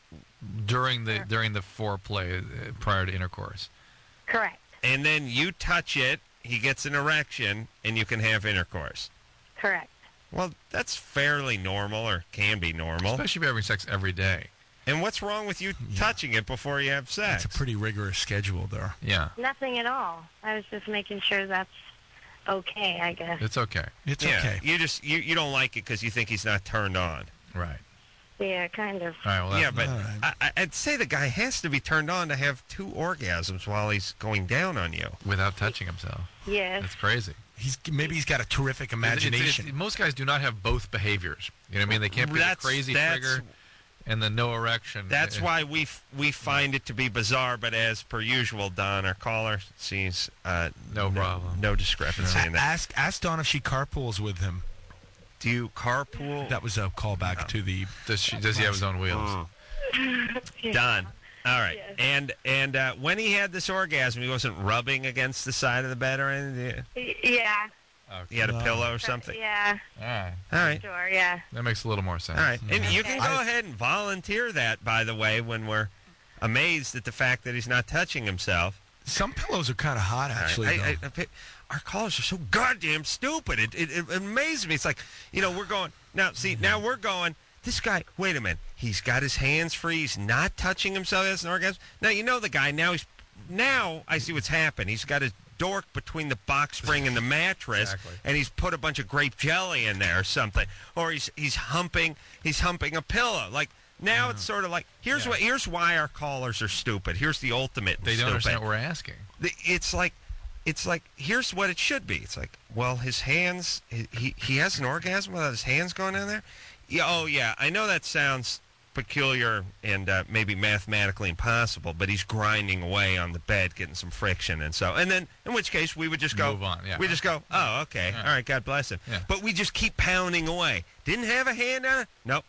during the during the foreplay uh, prior to intercourse. Correct. And then you touch it, he gets an erection, and you can have intercourse. Correct. Well, that's fairly normal, or can be normal. Especially if you're having sex every day. And what's wrong with you touching it before you have sex? That's a pretty rigorous schedule there. Yeah, Nothing at all. I was just making sure that's okay. I guess. it's okay. It's yeah, okay. you just you, you don't like it because you think he's not turned on. Right. Yeah, kind of. All right. Well, that's Yeah, but all right. I, I- I'd say the guy has to be turned on to have two orgasms while he's going down on you. without touching himself. Yes. That's crazy. He's maybe he's got a terrific It's- it's- imagination. it's- most guys do not have both behaviors. You know what I mean? They can't be the That's- crazy that's- trigger and the no erection. That's Uh, why we f- we find it to be bizarre. But as per usual, Don, our caller, sees uh, No problem. no discrepancy in A- that. ask ask Don if she carpools with him. Do you carpool? That was a callback to the. Does, she, does he have his own wheels? Don. All right. Yes. And and uh, when he had this orgasm, he wasn't rubbing against the side of the bed or anything. Y- Yeah. He had a No. pillow or something. Yeah. All right. All right. Sure. Yeah. That makes a little more sense. All right. And you can Okay. go ahead and volunteer that, by the way, when we're amazed at the fact that he's not touching himself. Some pillows are kind of hot, All right. actually. I- though. I- I- our callers are so goddamn stupid. It, it, it amazes me. It's like, you know, we're going, now, see, now we're going, this guy, wait a minute, he's got his hands free, he's not touching himself, he has an orgasm. Now, you know the guy, now he's, now I see what's happened. He's got his dork between the box spring and the mattress, Exactly. and he's put a bunch of grape jelly in there or something. Or he's he's humping, he's humping a pillow. Like, now it's sort of like, here's Yeah. what, here's why our callers are stupid. Here's the ultimate They don't stupid. understand what we're asking. The- it's like it's like here's what it should be. It's like, well, his hands, he he, he has an orgasm without his hands going in there. Yeah, oh yeah, I know that sounds peculiar and uh, maybe mathematically impossible, but he's grinding away on the bed, getting some friction, and so, and then in which case we would just go, Move on, yeah. we just go, oh, okay, Yeah. all right, God bless him. Yeah. But we just keep pounding away. Didn't have a hand on it? Nope.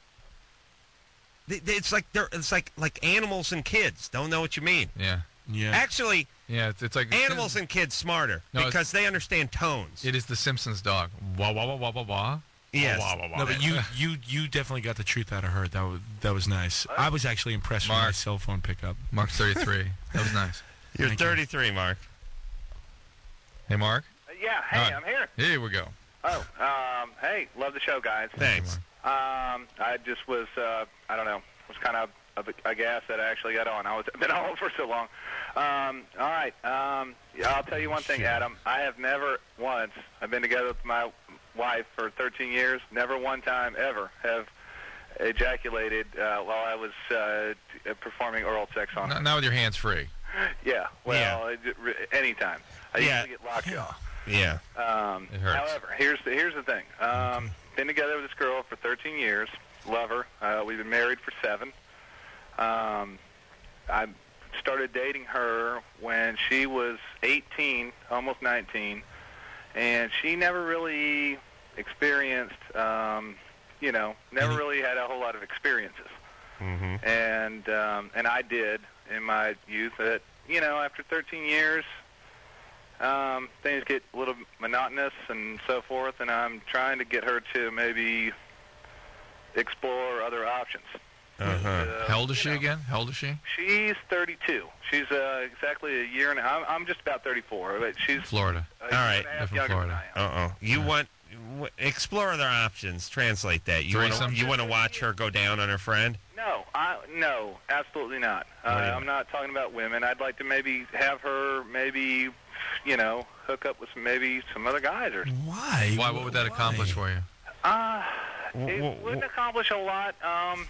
Th- th- It's like they're, it's like like animals and kids. Don't know what you mean. Yeah. Yeah. Actually, Yeah, it's, it's like animals and kids smarter No, it's- because they understand tones. It is the Simpsons dog. Wah wah wah wah wah wah. Yes. Wah, wah, wah, No, wah. but you, you, you definitely got the truth out of her. That was that was nice. I was actually impressed with my Mark. cell phone pickup. Mark's thirty-three. That was nice. You're Thank you. thirty-three, Mark. Hey, Mark. Yeah, hey, All right. I'm here. Here we go. Oh, um, hey, love the show, guys. Thanks. Um, I just was, uh, I don't know, was kind of aghast that I actually got on. I was been on for so long. Um, all right, um, I'll tell you one thing, Adam. I have never once. I've been together with my wife for thirteen years. Never one time ever have ejaculated uh, while I was uh, t- performing oral sex on her. Now, now with your hands free. Yeah, well, it- re- anytime. I Yeah. usually get lockjaw. Yeah. Um, It hurts. However, here's the here's the thing. Um, been together with this girl for thirteen years. Love her. Uh, we've been married for seven. Um, I started dating her when she was eighteen, almost nineteen, and she never really experienced, um, you know, never really had a whole lot of experiences. Mm-hmm. And um, and I did in my youth. That you know, after thirteen years, um, things get a little monotonous and so forth. And I'm trying to get her to maybe explore other options. Uh-huh. Uh, How old is you she know, again? How old is she? She's thirty-two. She's uh, exactly a year and a I'm, I'm just about thirty-four. But she's Florida. a All year right. and a half They're from younger Florida. than I am. Uh-oh. You want w- explore other options. Translate that. You want to Threesome? you want to watch her go down on her friend? No, I no, absolutely not. Uh, What do you I'm not talking about women. I'd like to maybe have her maybe, you know, hook up with some, maybe some other guys or. Why? Why? What would that accomplish for you? Uh, W- it w- wouldn't accomplish a lot. Um,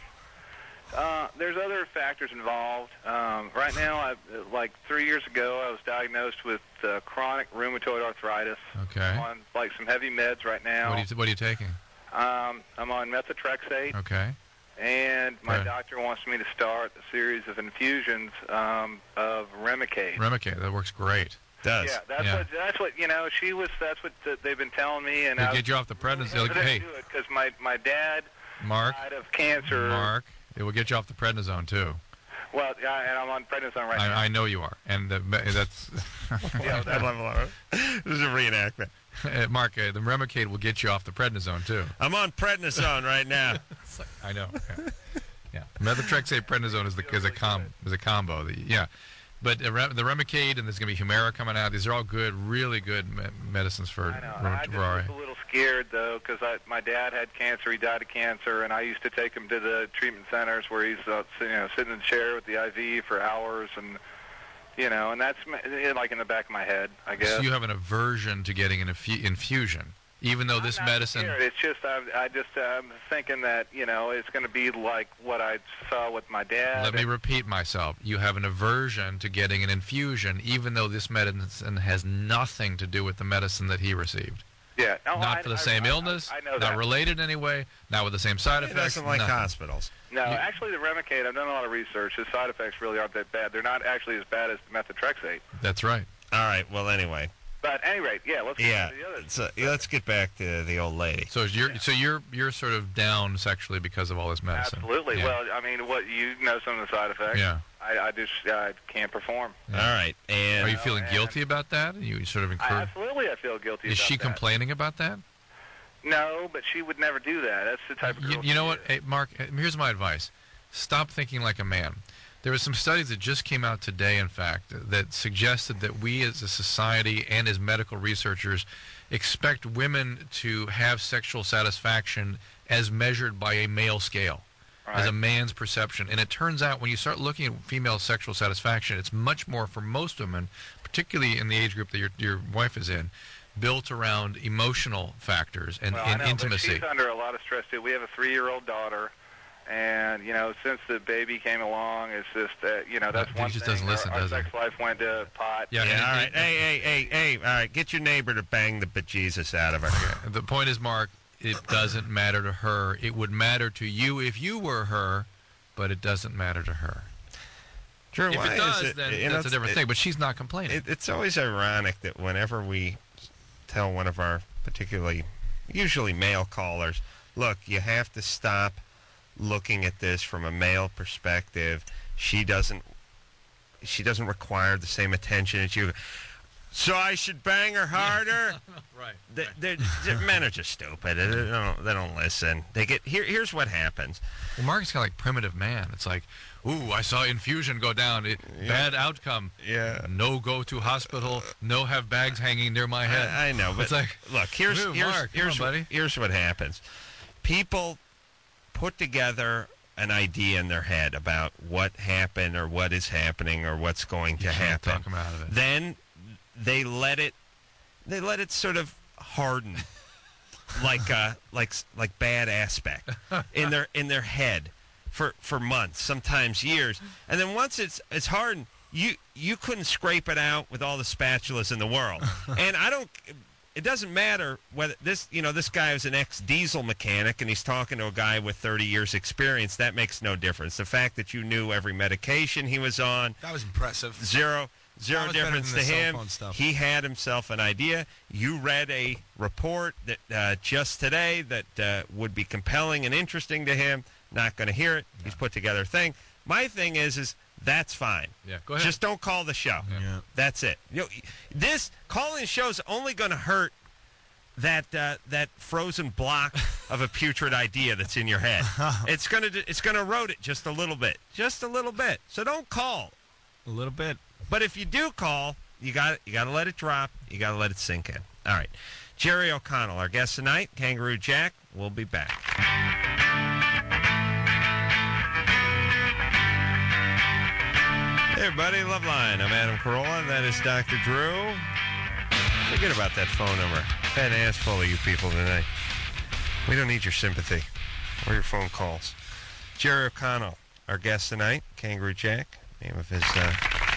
uh, there's other factors involved. Um, right now, I, like three years ago, I was diagnosed with uh, chronic rheumatoid arthritis. Okay. I'm on like some heavy meds right now. What are you, what are you taking? Um, I'm on methotrexate. Okay. And my Right. doctor wants me to start a series of infusions um, of Remicade. Remicade. That works great. Does. Yeah, that's Yeah. what that's what you know. She was that's what th- they've been telling me, and They'll I get you off the prednisone. was Hey, do it because my my dad Mark. died of cancer. Mark. It will get you off the prednisone too. Well, yeah, and I'm on prednisone right now. I, I know you are, and the, that's Yeah, I love it. This is a reenactment. Uh, Mark. Uh, the Remicade will get you off the prednisone too. I'm on prednisone right now. It's like, I know. Yeah. yeah. Methotrexate prednisone is the is a com is a combo. The, yeah. But the, Re- the Remicade and there's going to be Humira coming out. These are all good, really good me- medicines for I know. I just rheumatoid. was a little scared though because my dad had cancer. He died of cancer, and I used to take him to the treatment centers where he's uh, you know sitting in the chair with the I V for hours, and you know, and that's ma- like in the back of my head, I guess. So you have an aversion to getting an infu- infusion, even though this I'm not medicine. scared. It's just I, I just I'm thinking that you know it's going to be like what I saw with my dad. Let me repeat myself. You have an aversion to getting an infusion, even though this medicine has nothing to do with the medicine that he received. Yeah, no, not I- for the I- same I- illness, I, I know not that. related in any way, not with the same side He effects. doesn't like nothing. hospitals. No, actually, the Remicade. I've done a lot of research. The side effects really aren't that bad. They're not actually as bad as the methotrexate. That's right. All right. Well, anyway. But at any rate, yeah, let's get Yeah. to the other. So let's get back to the old lady. So you're so you're you're sort of down sexually because of all this medicine. Absolutely. Yeah. Well, I mean, what you know some of the side effects. Yeah. I, I just I can't perform. All right. And Are you feeling guilty about that? You sort of I, incur. absolutely, I feel guilty. Is about she that. complaining about that? No, but she would never do that. That's the type of girl. You, you know what, hey, Mark? uh, Here's my advice: stop thinking like a man. There were some studies that just came out today, in fact, that suggested that we as a society and as medical researchers expect women to have sexual satisfaction as measured by a male scale, as a man's perception. And it turns out when you start looking at female sexual satisfaction, it's much more for most women, particularly in the age group that your your wife is in, built around emotional factors and, Well, I and know, but intimacy. she's under a lot of stress too. We have a three-year-old daughter, and you know, since the baby came along, it's just uh, you know that's he one just thing. doesn't listen, our, our does he? sex life went to pot. Yeah, Yeah, and all it- right. Hey, hey, hey, hey. All right. Get your neighbor to bang the bejesus out of her. The point is, Mark, it doesn't matter to her. It would matter to you if you were her, but it doesn't matter to her. Drew, If why it does, is it, then you know, that's a different it- thing. But she's not complaining. It, it's always ironic that whenever we tell one of our particularly, usually male callers, look, you have to stop looking at this from a male perspective. She doesn't, she doesn't require the same attention as you. So I should bang her harder. Right. They, they're, they're- men are just stupid. They don't, they don't listen. They get here. Here's what happens. Well, Mark's kind of like primitive man. It's like, ooh, I saw infusion go down. It, Yeah. Bad outcome. Yeah. No go to hospital. No have bags hanging near my head. I, I know, but it's like, look, here's Ooh, here's Mark, come here's on, what, buddy. here's what happens. People put together an idea in their head about what happened or what is happening or what's going to can't happen. talk 'em out of it. Then they let it they let it sort of harden like uh like like bad aspect in their in their head for for months, sometimes years. And then once it's it's hardened, you you couldn't scrape it out with all the spatulas in the world. And I don't it doesn't matter whether this, you know, this guy is an ex-diesel mechanic and he's talking to a guy with thirty years experience. That makes no difference. The fact that you knew every medication he was on, That was impressive. zero zero That was better difference than to the cell him. phone stuff. He had himself an idea. You read a report that uh, just today that uh, would be compelling and interesting to him. Not going to hear it. He's put together a thing. My thing is, is that's fine. Yeah, go ahead. Just don't call the show. Yeah. That's it. You know, this calling the show is only going to hurt that uh, that frozen block of a putrid idea that's in your head. It's going to it's going to erode it just a little bit, just a little bit. So don't call. A little bit. But if you do call, you got you got to let it drop. You got to let it sink in. All right, Jerry O'Connell, our guest tonight, Kangaroo Jack. We'll be back. Hey everybody, Loveline. I'm Adam Carolla. That is Doctor Drew. Forget about that phone number. Had an ass full of you people tonight. We don't need your sympathy or your phone calls. Jerry O'Connell, our guest tonight, Kangaroo Jack, name of his uh,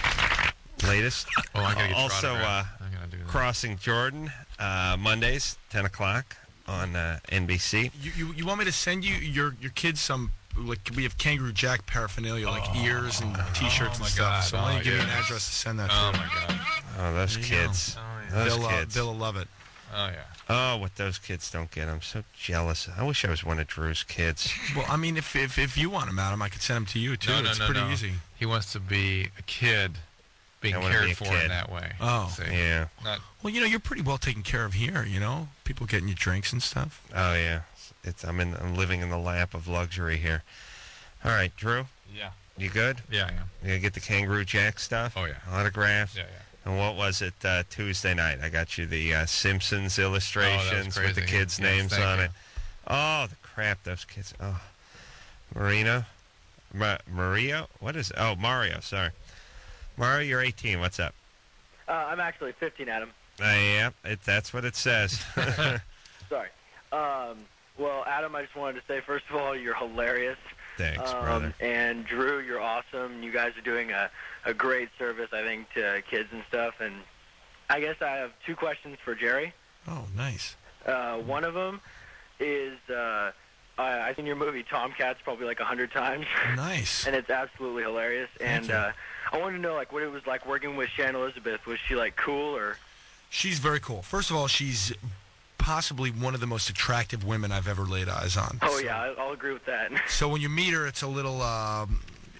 latest. Oh, I gotta get your also uh, autograph. I gotta do that. Crossing Jordan, uh, Mondays, ten o'clock on uh, N B C. You, you you want me to send you your your kids some, like, we have Kangaroo Jack paraphernalia, like ears and T-shirts oh my and stuff. God. So why don't Oh, you give me an yeah. address to send that Oh to? my God. Oh, those There you kids. go. Oh, Those They'll, uh, kids. they'll love it. Oh yeah. Oh, what those kids don't get. I'm so jealous. I wish I was one of Drew's kids. Well, I mean, if if, if you want them, Adam, I could send them to you too. No, no, it's no, pretty no. easy. He wants to be a kid, being I wanna cared be a for kid. in that way. Oh. See? Yeah. Not, Well, you know, you're pretty well taken care of here. You know, people getting you drinks and stuff. Oh yeah. It's I'm in I'm living in the lap of luxury here. All right, Drew, yeah. you good? Yeah, yeah. You gonna get the Kangaroo Jack stuff? Oh, yeah. Autographs? Yeah, yeah. And what was it uh, Tuesday night? I got you the uh, Simpsons illustrations with the crazy. kids' Yes, names thank on you. it. Oh, the crap, those kids. Oh, Marina, Ma- Mario. What is? Oh, Mario. Sorry, Mario. You're eighteen. What's up? Uh, I'm actually fifteen, Adam. Uh, yeah, it, that's what it says. Sorry. Um, well, Adam, I just wanted to say, first of all, you're hilarious. Thanks, um, brother. And Drew, you're awesome. You guys are doing a, a great service, I think, to kids and stuff. And I guess I have two questions for Jerry. Oh, nice. Uh, one of them is uh, I, I've seen your movie Tomcats probably like a hundred times. Nice. And it's absolutely hilarious. Thank and you. uh, I wanted to know like what it was like working with Shannon Elizabeth. Was she like cool or? She's very cool. First of all, she's possibly one of the most attractive women I've ever laid eyes on. Oh So- yeah, I, I'll agree with that. So when you meet her, it's a little, um,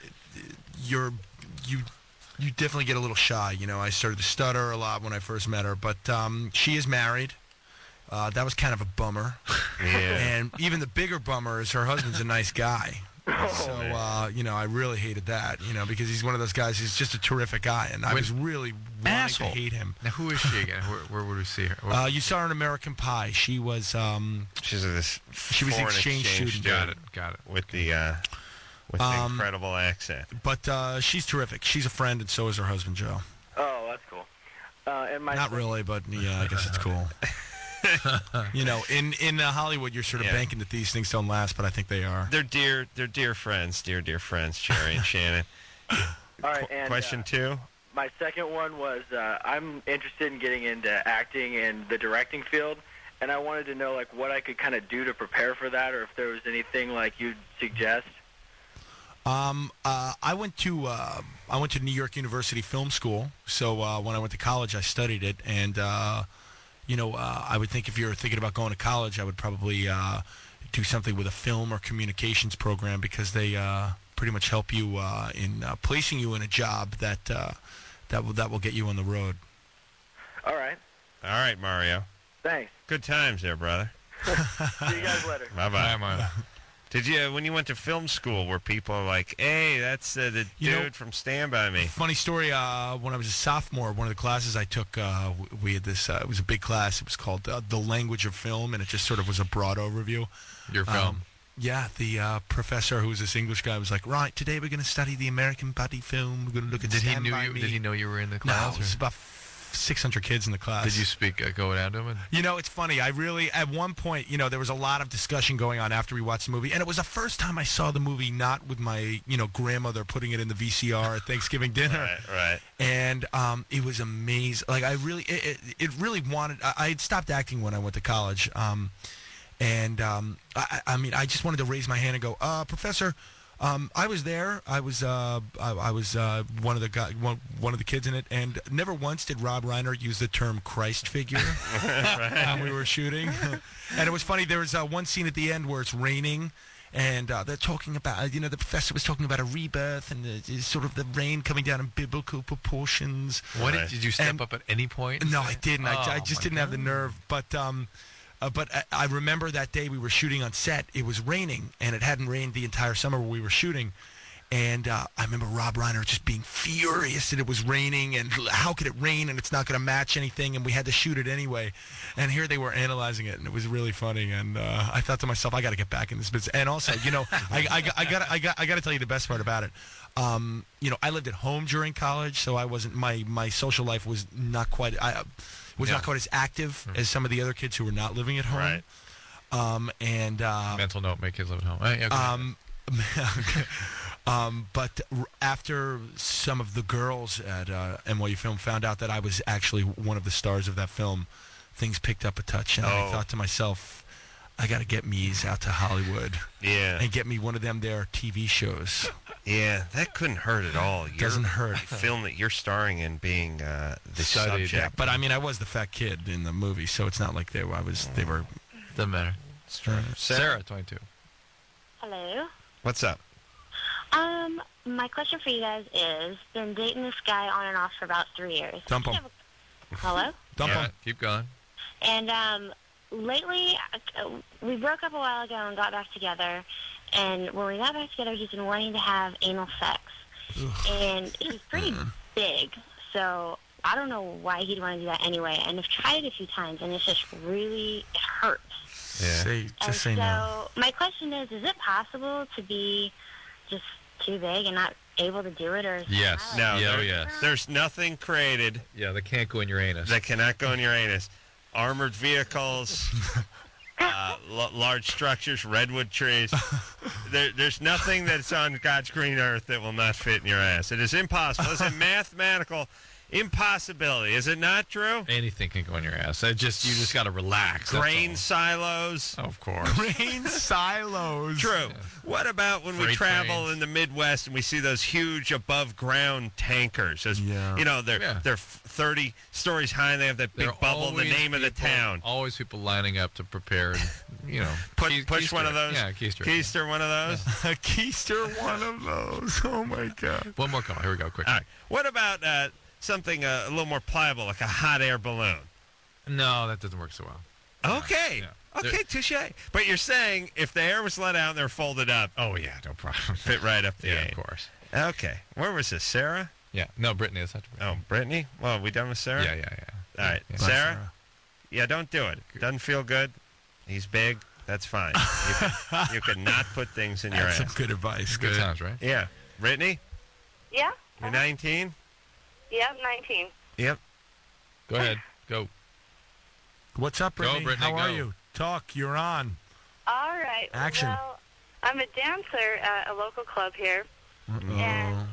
you're, you, you definitely get a little shy. You know, I started to stutter a lot when I first met her, but um, she is married. Uh, that was kind of a bummer. Yeah. And even the bigger bummer is her husband's a nice guy. So, uh, you know, I really hated that, you know, because he's one of those guys who's just a terrific guy, and I When- was really wanting Asshole. to hate him. Now, who is she again? Where, where would we see her? Uh, you saw her in American Pie. She was, um, She's this. she was an foreign exchange student. got it. Got it. With the uh, with the Um, incredible accent. But uh, she's terrific. She's a friend, and so is her husband, Joe. Oh, that's cool. Uh, and my Not really, but yeah, I guess it's cool. You know, in in uh, Hollywood, you're sort of Yeah. banking that these things don't last, but I think they are. They're dear. They're dear friends. Dear, dear friends, Jerry and Shannon. All right, and Question uh, two. my second one was uh, I'm interested in getting into acting and the directing field, and I wanted to know like what I could kind of do to prepare for that, or if there was anything like you'd suggest. Um, uh, I went to uh, I went to New York University Film School. So uh, when I went to college, I studied it, and uh, you know, uh, I would think if you're thinking about going to college, I would probably uh, do something with a film or communications program because they uh, pretty much help you uh, in uh, placing you in a job that uh, that will that will get you on the road. All right. All right, Mario. Thanks. Good times there, brother. See you guys later. Bye-bye. Bye, Mario. Did you, when you went to film school, were people like, hey, that's uh, the You dude know- from Stand By Me? Funny story. Uh, when I was a sophomore, one of the classes I took, uh, w- we had this. Uh, it was a big class. It was called uh, The Language of Film, and it just sort of was a broad overview. Your film. Um, yeah, the uh, professor, who was this English guy, was like, "Right, today we're going to study the American buddy film. We're going to look at Did he Stand knew By you? Me." Did he know you were in the No, class? it was or- about six hundred kids in the class. Did you speak? Uh, go down to him? And, You know, it's funny. I really, at one point, you know, there was a lot of discussion going on after we watched the movie, and it was the first time I saw the movie not with my, you know, grandmother putting it in the V C R at Thanksgiving dinner. Right, right. And um, it was amazing. Like I really, it, it, it really wanted. I, I had stopped acting when I went to college, um, and um, I, I mean, I just wanted to raise my hand and go, uh, Professor. Um, I was there. I was uh, I, I was uh, one of the guy, one, one of the kids in it, and never once did Rob Reiner use the term Christ figure when we were shooting. And it was funny. There was uh, one scene at the end where it's raining, and uh, they're talking about, you know, the professor was talking about a rebirth and the, the sort of the rain coming down in biblical proportions. what did, did you step And- up at any point? and No, say- I didn't. I, Oh, I just my didn't have the God. nerve. But um, uh, but I, I remember that day we were shooting on set. It was raining, and it hadn't rained the entire summer where we were shooting. And uh, I remember Rob Reiner just being furious that it was raining, and how could it rain and it's not going to match anything, and we had to shoot it anyway. And here they were analyzing it, and it was really funny. And uh, I thought to myself, I got to get back in this business. And also, you know, I, I, I got I got I got to tell you the best part about it. Um, you know, I lived at home during college, so I wasn't my my social life was not quite I was Yeah. not quite as active as some of the other kids who were not living at home. Right. Um, and uh, Mental note: make kids live at home. Hey, yeah, go ahead. um, um, but r- after some of the girls at uh, N Y U Film found out that I was actually one of the stars of that film, things picked up a touch, and I Oh. thought to myself, I got to get Mies out to Hollywood Yeah. and get me one of them there T V shows. Yeah, that couldn't hurt at all. Your Doesn't hurt. film that you're starring in being uh, the Studied, subject. But I mean, I was the fat kid in the movie, so it's not like they were. I was. They were. Doesn't matter. Sarah, Sarah, twenty-two. Hello. what's up? Um, my question for you guys is, been dating this guy on and off for about three years. Dump him. Hello? Dump Yeah, him. keep going. And um, lately, uh, we broke up a while ago and got back together. And when we got back together, he's been wanting to have anal sex. And he's pretty big, so I don't know why he'd want to do that anyway. And I've tried it a few times, and it's just really, it hurts. Yeah. Say, just And say so no. my question is, is it possible to be just too big and not able to do it? Or is Yes. that- No, Yeah, oh, there- yes. there's nothing created Yeah, they can't go in your anus. that cannot go in your anus. Armored vehicles, uh, l- large structures, redwood trees. There, there's nothing that's on God's green earth that will not fit in your ass. It is impossible. It's a mathematical impossibility. Is it not, Drew? Anything can go in your ass. It just you just got to relax. that's Grain all. silos. Of course. Grain silos. True. What about when we Freight travel trains. in the Midwest and we see those huge above-ground tankers? Those, Yeah. You know, they're Yeah. they're thirty stories high and they have that big There are bubble, the always name of the people- town. Always people lining up to prepare. And, you know, Put, key- push keister. one of those. Yeah, keister. Keister, one of those. A keister, one of those. Oh my God. One more call. Here we go. Quick. All right. What about uh, something uh, a little more pliable, like a hot air balloon? No, that doesn't work so well. Okay. Yeah. Okay, touche. But you're saying if the air was let out and they're folded up, Oh yeah, no problem. fit right up the yeah, A. of course. Okay. Where was this, Sarah? Yeah. No, Brittany. That's not. Oh, Brittany? Well, are we done with Sarah? Yeah, yeah, yeah. All right. Yeah. Sarah? Yeah, don't do it. Doesn't feel good. He's big. That's fine. You can, you can not put things in your That's some ass. good advice. Good times, right? Yeah. Brittany, Yeah? you're nineteen? Yeah, nineteen. Yep. Go ahead. Go. What's up, Go, Brittany? Brittany, How are go. you? Talk. You're on. All right. Action. Well, I'm a dancer at a local club here. And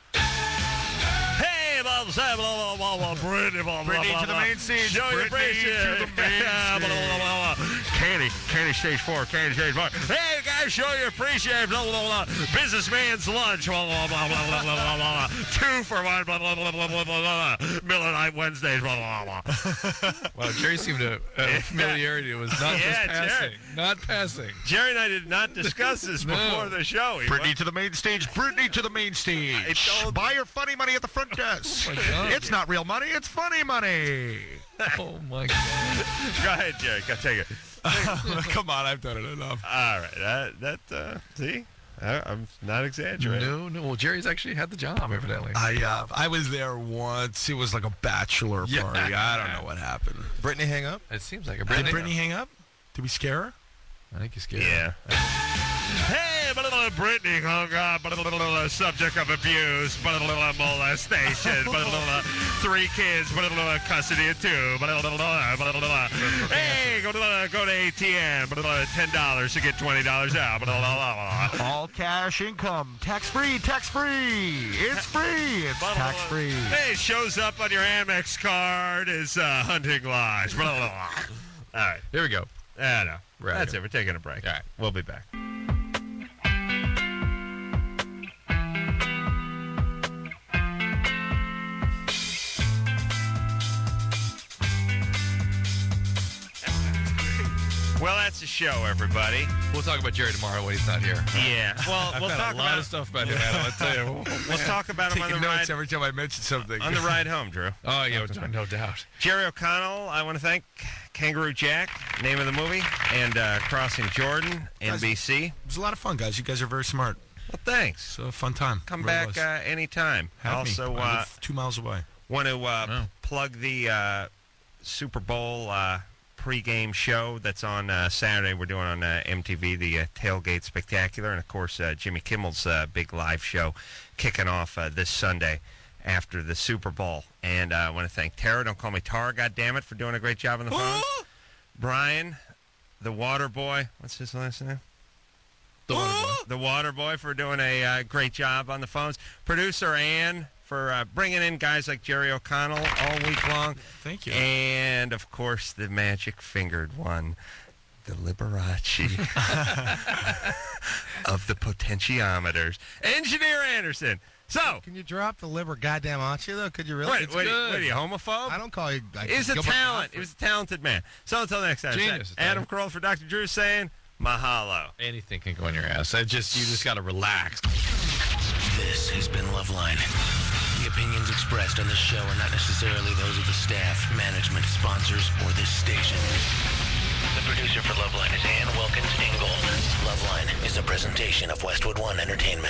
Hey, blah, blah, blah, blah, blah, Brittany, blah, blah, Brittany blah, to the blah. main scene. Show your Brittany braces. to the main Yeah, blah, blah, blah, blah, blah. Can't Kenny. Kenny stage four. Kenny stage four. Hey, guys, show you appreciate blah, blah, blah, blah. Businessman's lunch. Blah, blah, blah, blah, blah, blah, blah, blah. Two for one. Blah, blah, blah, blah, blah, blah, blah. Miller Night Wednesdays. Blah, blah, blah. Well, Jerry seemed to uh, familiarity. It was not Yeah, just passing. Jerry. Not passing. Jerry and I did not discuss this No. before the show. He Brittany went- to the main stage. Brittany to the main stage. told- Buy your funny money at the front desk. Oh, my God. It's not real money. It's funny money. Oh, my God. Go ahead, Jerry. Go take it. Come on, I've done it enough. All right. That, that uh, see? I, I'm not exaggerating. No, no. Well, Jerry's actually had the job, evidently. I uh, I was there once. It was like a bachelor Yeah. party. I don't know what happened. Brittany hang up? It seems like a Did Brittany. Brittany hang up? Did we scare her? I think he's scared. Yeah. Hey, but a little Brittany hung up, but a little subject of abuse, but a little molestation, but a little three kids, but a little custody of two, but a little, but a little. Hey, go to go to A T M, but a little ten dollars to get twenty dollars out, but a little. All cash income, tax free, tax free. It's free. It's tax free. Hey, it shows up on your Amex card as uh, hunting lodge. Blah, blah, blah. All right. Here we go. I know. Right. That's it. We're taking a break. All right. We'll be back. Well, that's the show, everybody. We'll talk about Jerry tomorrow when he's not here. Yeah. Well, I've we'll got talk a lot about of stuff about him, Adam. I'll tell you. We'll talk about him on Taking the notes ride. every time I mention something. On the ride home, Drew. Oh, yeah, no doubt. Jerry O'Connell, I want to thank Kangaroo Jack, name of the movie, and uh, Crossing Jordan, N B C. It was a lot of fun, guys. You guys are very smart. Well, thanks. So a fun time. Come Really back was. uh, anytime. Have also, me. I uh, live two miles away. want to uh, Oh. plug the uh, Super Bowl uh, pregame show that's on uh, Saturday. We're doing on uh, M T V, the uh, Tailgate Spectacular, and of course uh, Jimmy Kimmel's uh, big live show kicking off uh, this Sunday after the Super Bowl. And uh, I want to thank Tara. Don't call me Tara, goddammit, for doing a great job on the phone. Brian, the Water Boy. What's his last name? The Water Boy. The Water Boy for doing a uh, great job on the phones. Producer Ann for uh, bringing in guys like Jerry O'Connell all week long. Thank you. And, of course, the magic-fingered one, the Liberace of the potentiometers, Engineer Anderson. So, Can you drop the liber goddamn achi, though? Could you really? what, It's what, good. what are you, homophobe? I don't call you. Like, He was a Gilbert talent. Gottfried. He was a talented man. So until next time, Genius. Adam Carolla for Doctor Drew saying, mahalo. Anything can go in your ass. I just You just got to relax. This has been Loveline. The opinions expressed on this show are not necessarily those of the staff, management, sponsors, or this station. The producer for Loveline is Ann Wilkins Ingold. Loveline is a presentation of Westwood One Entertainment.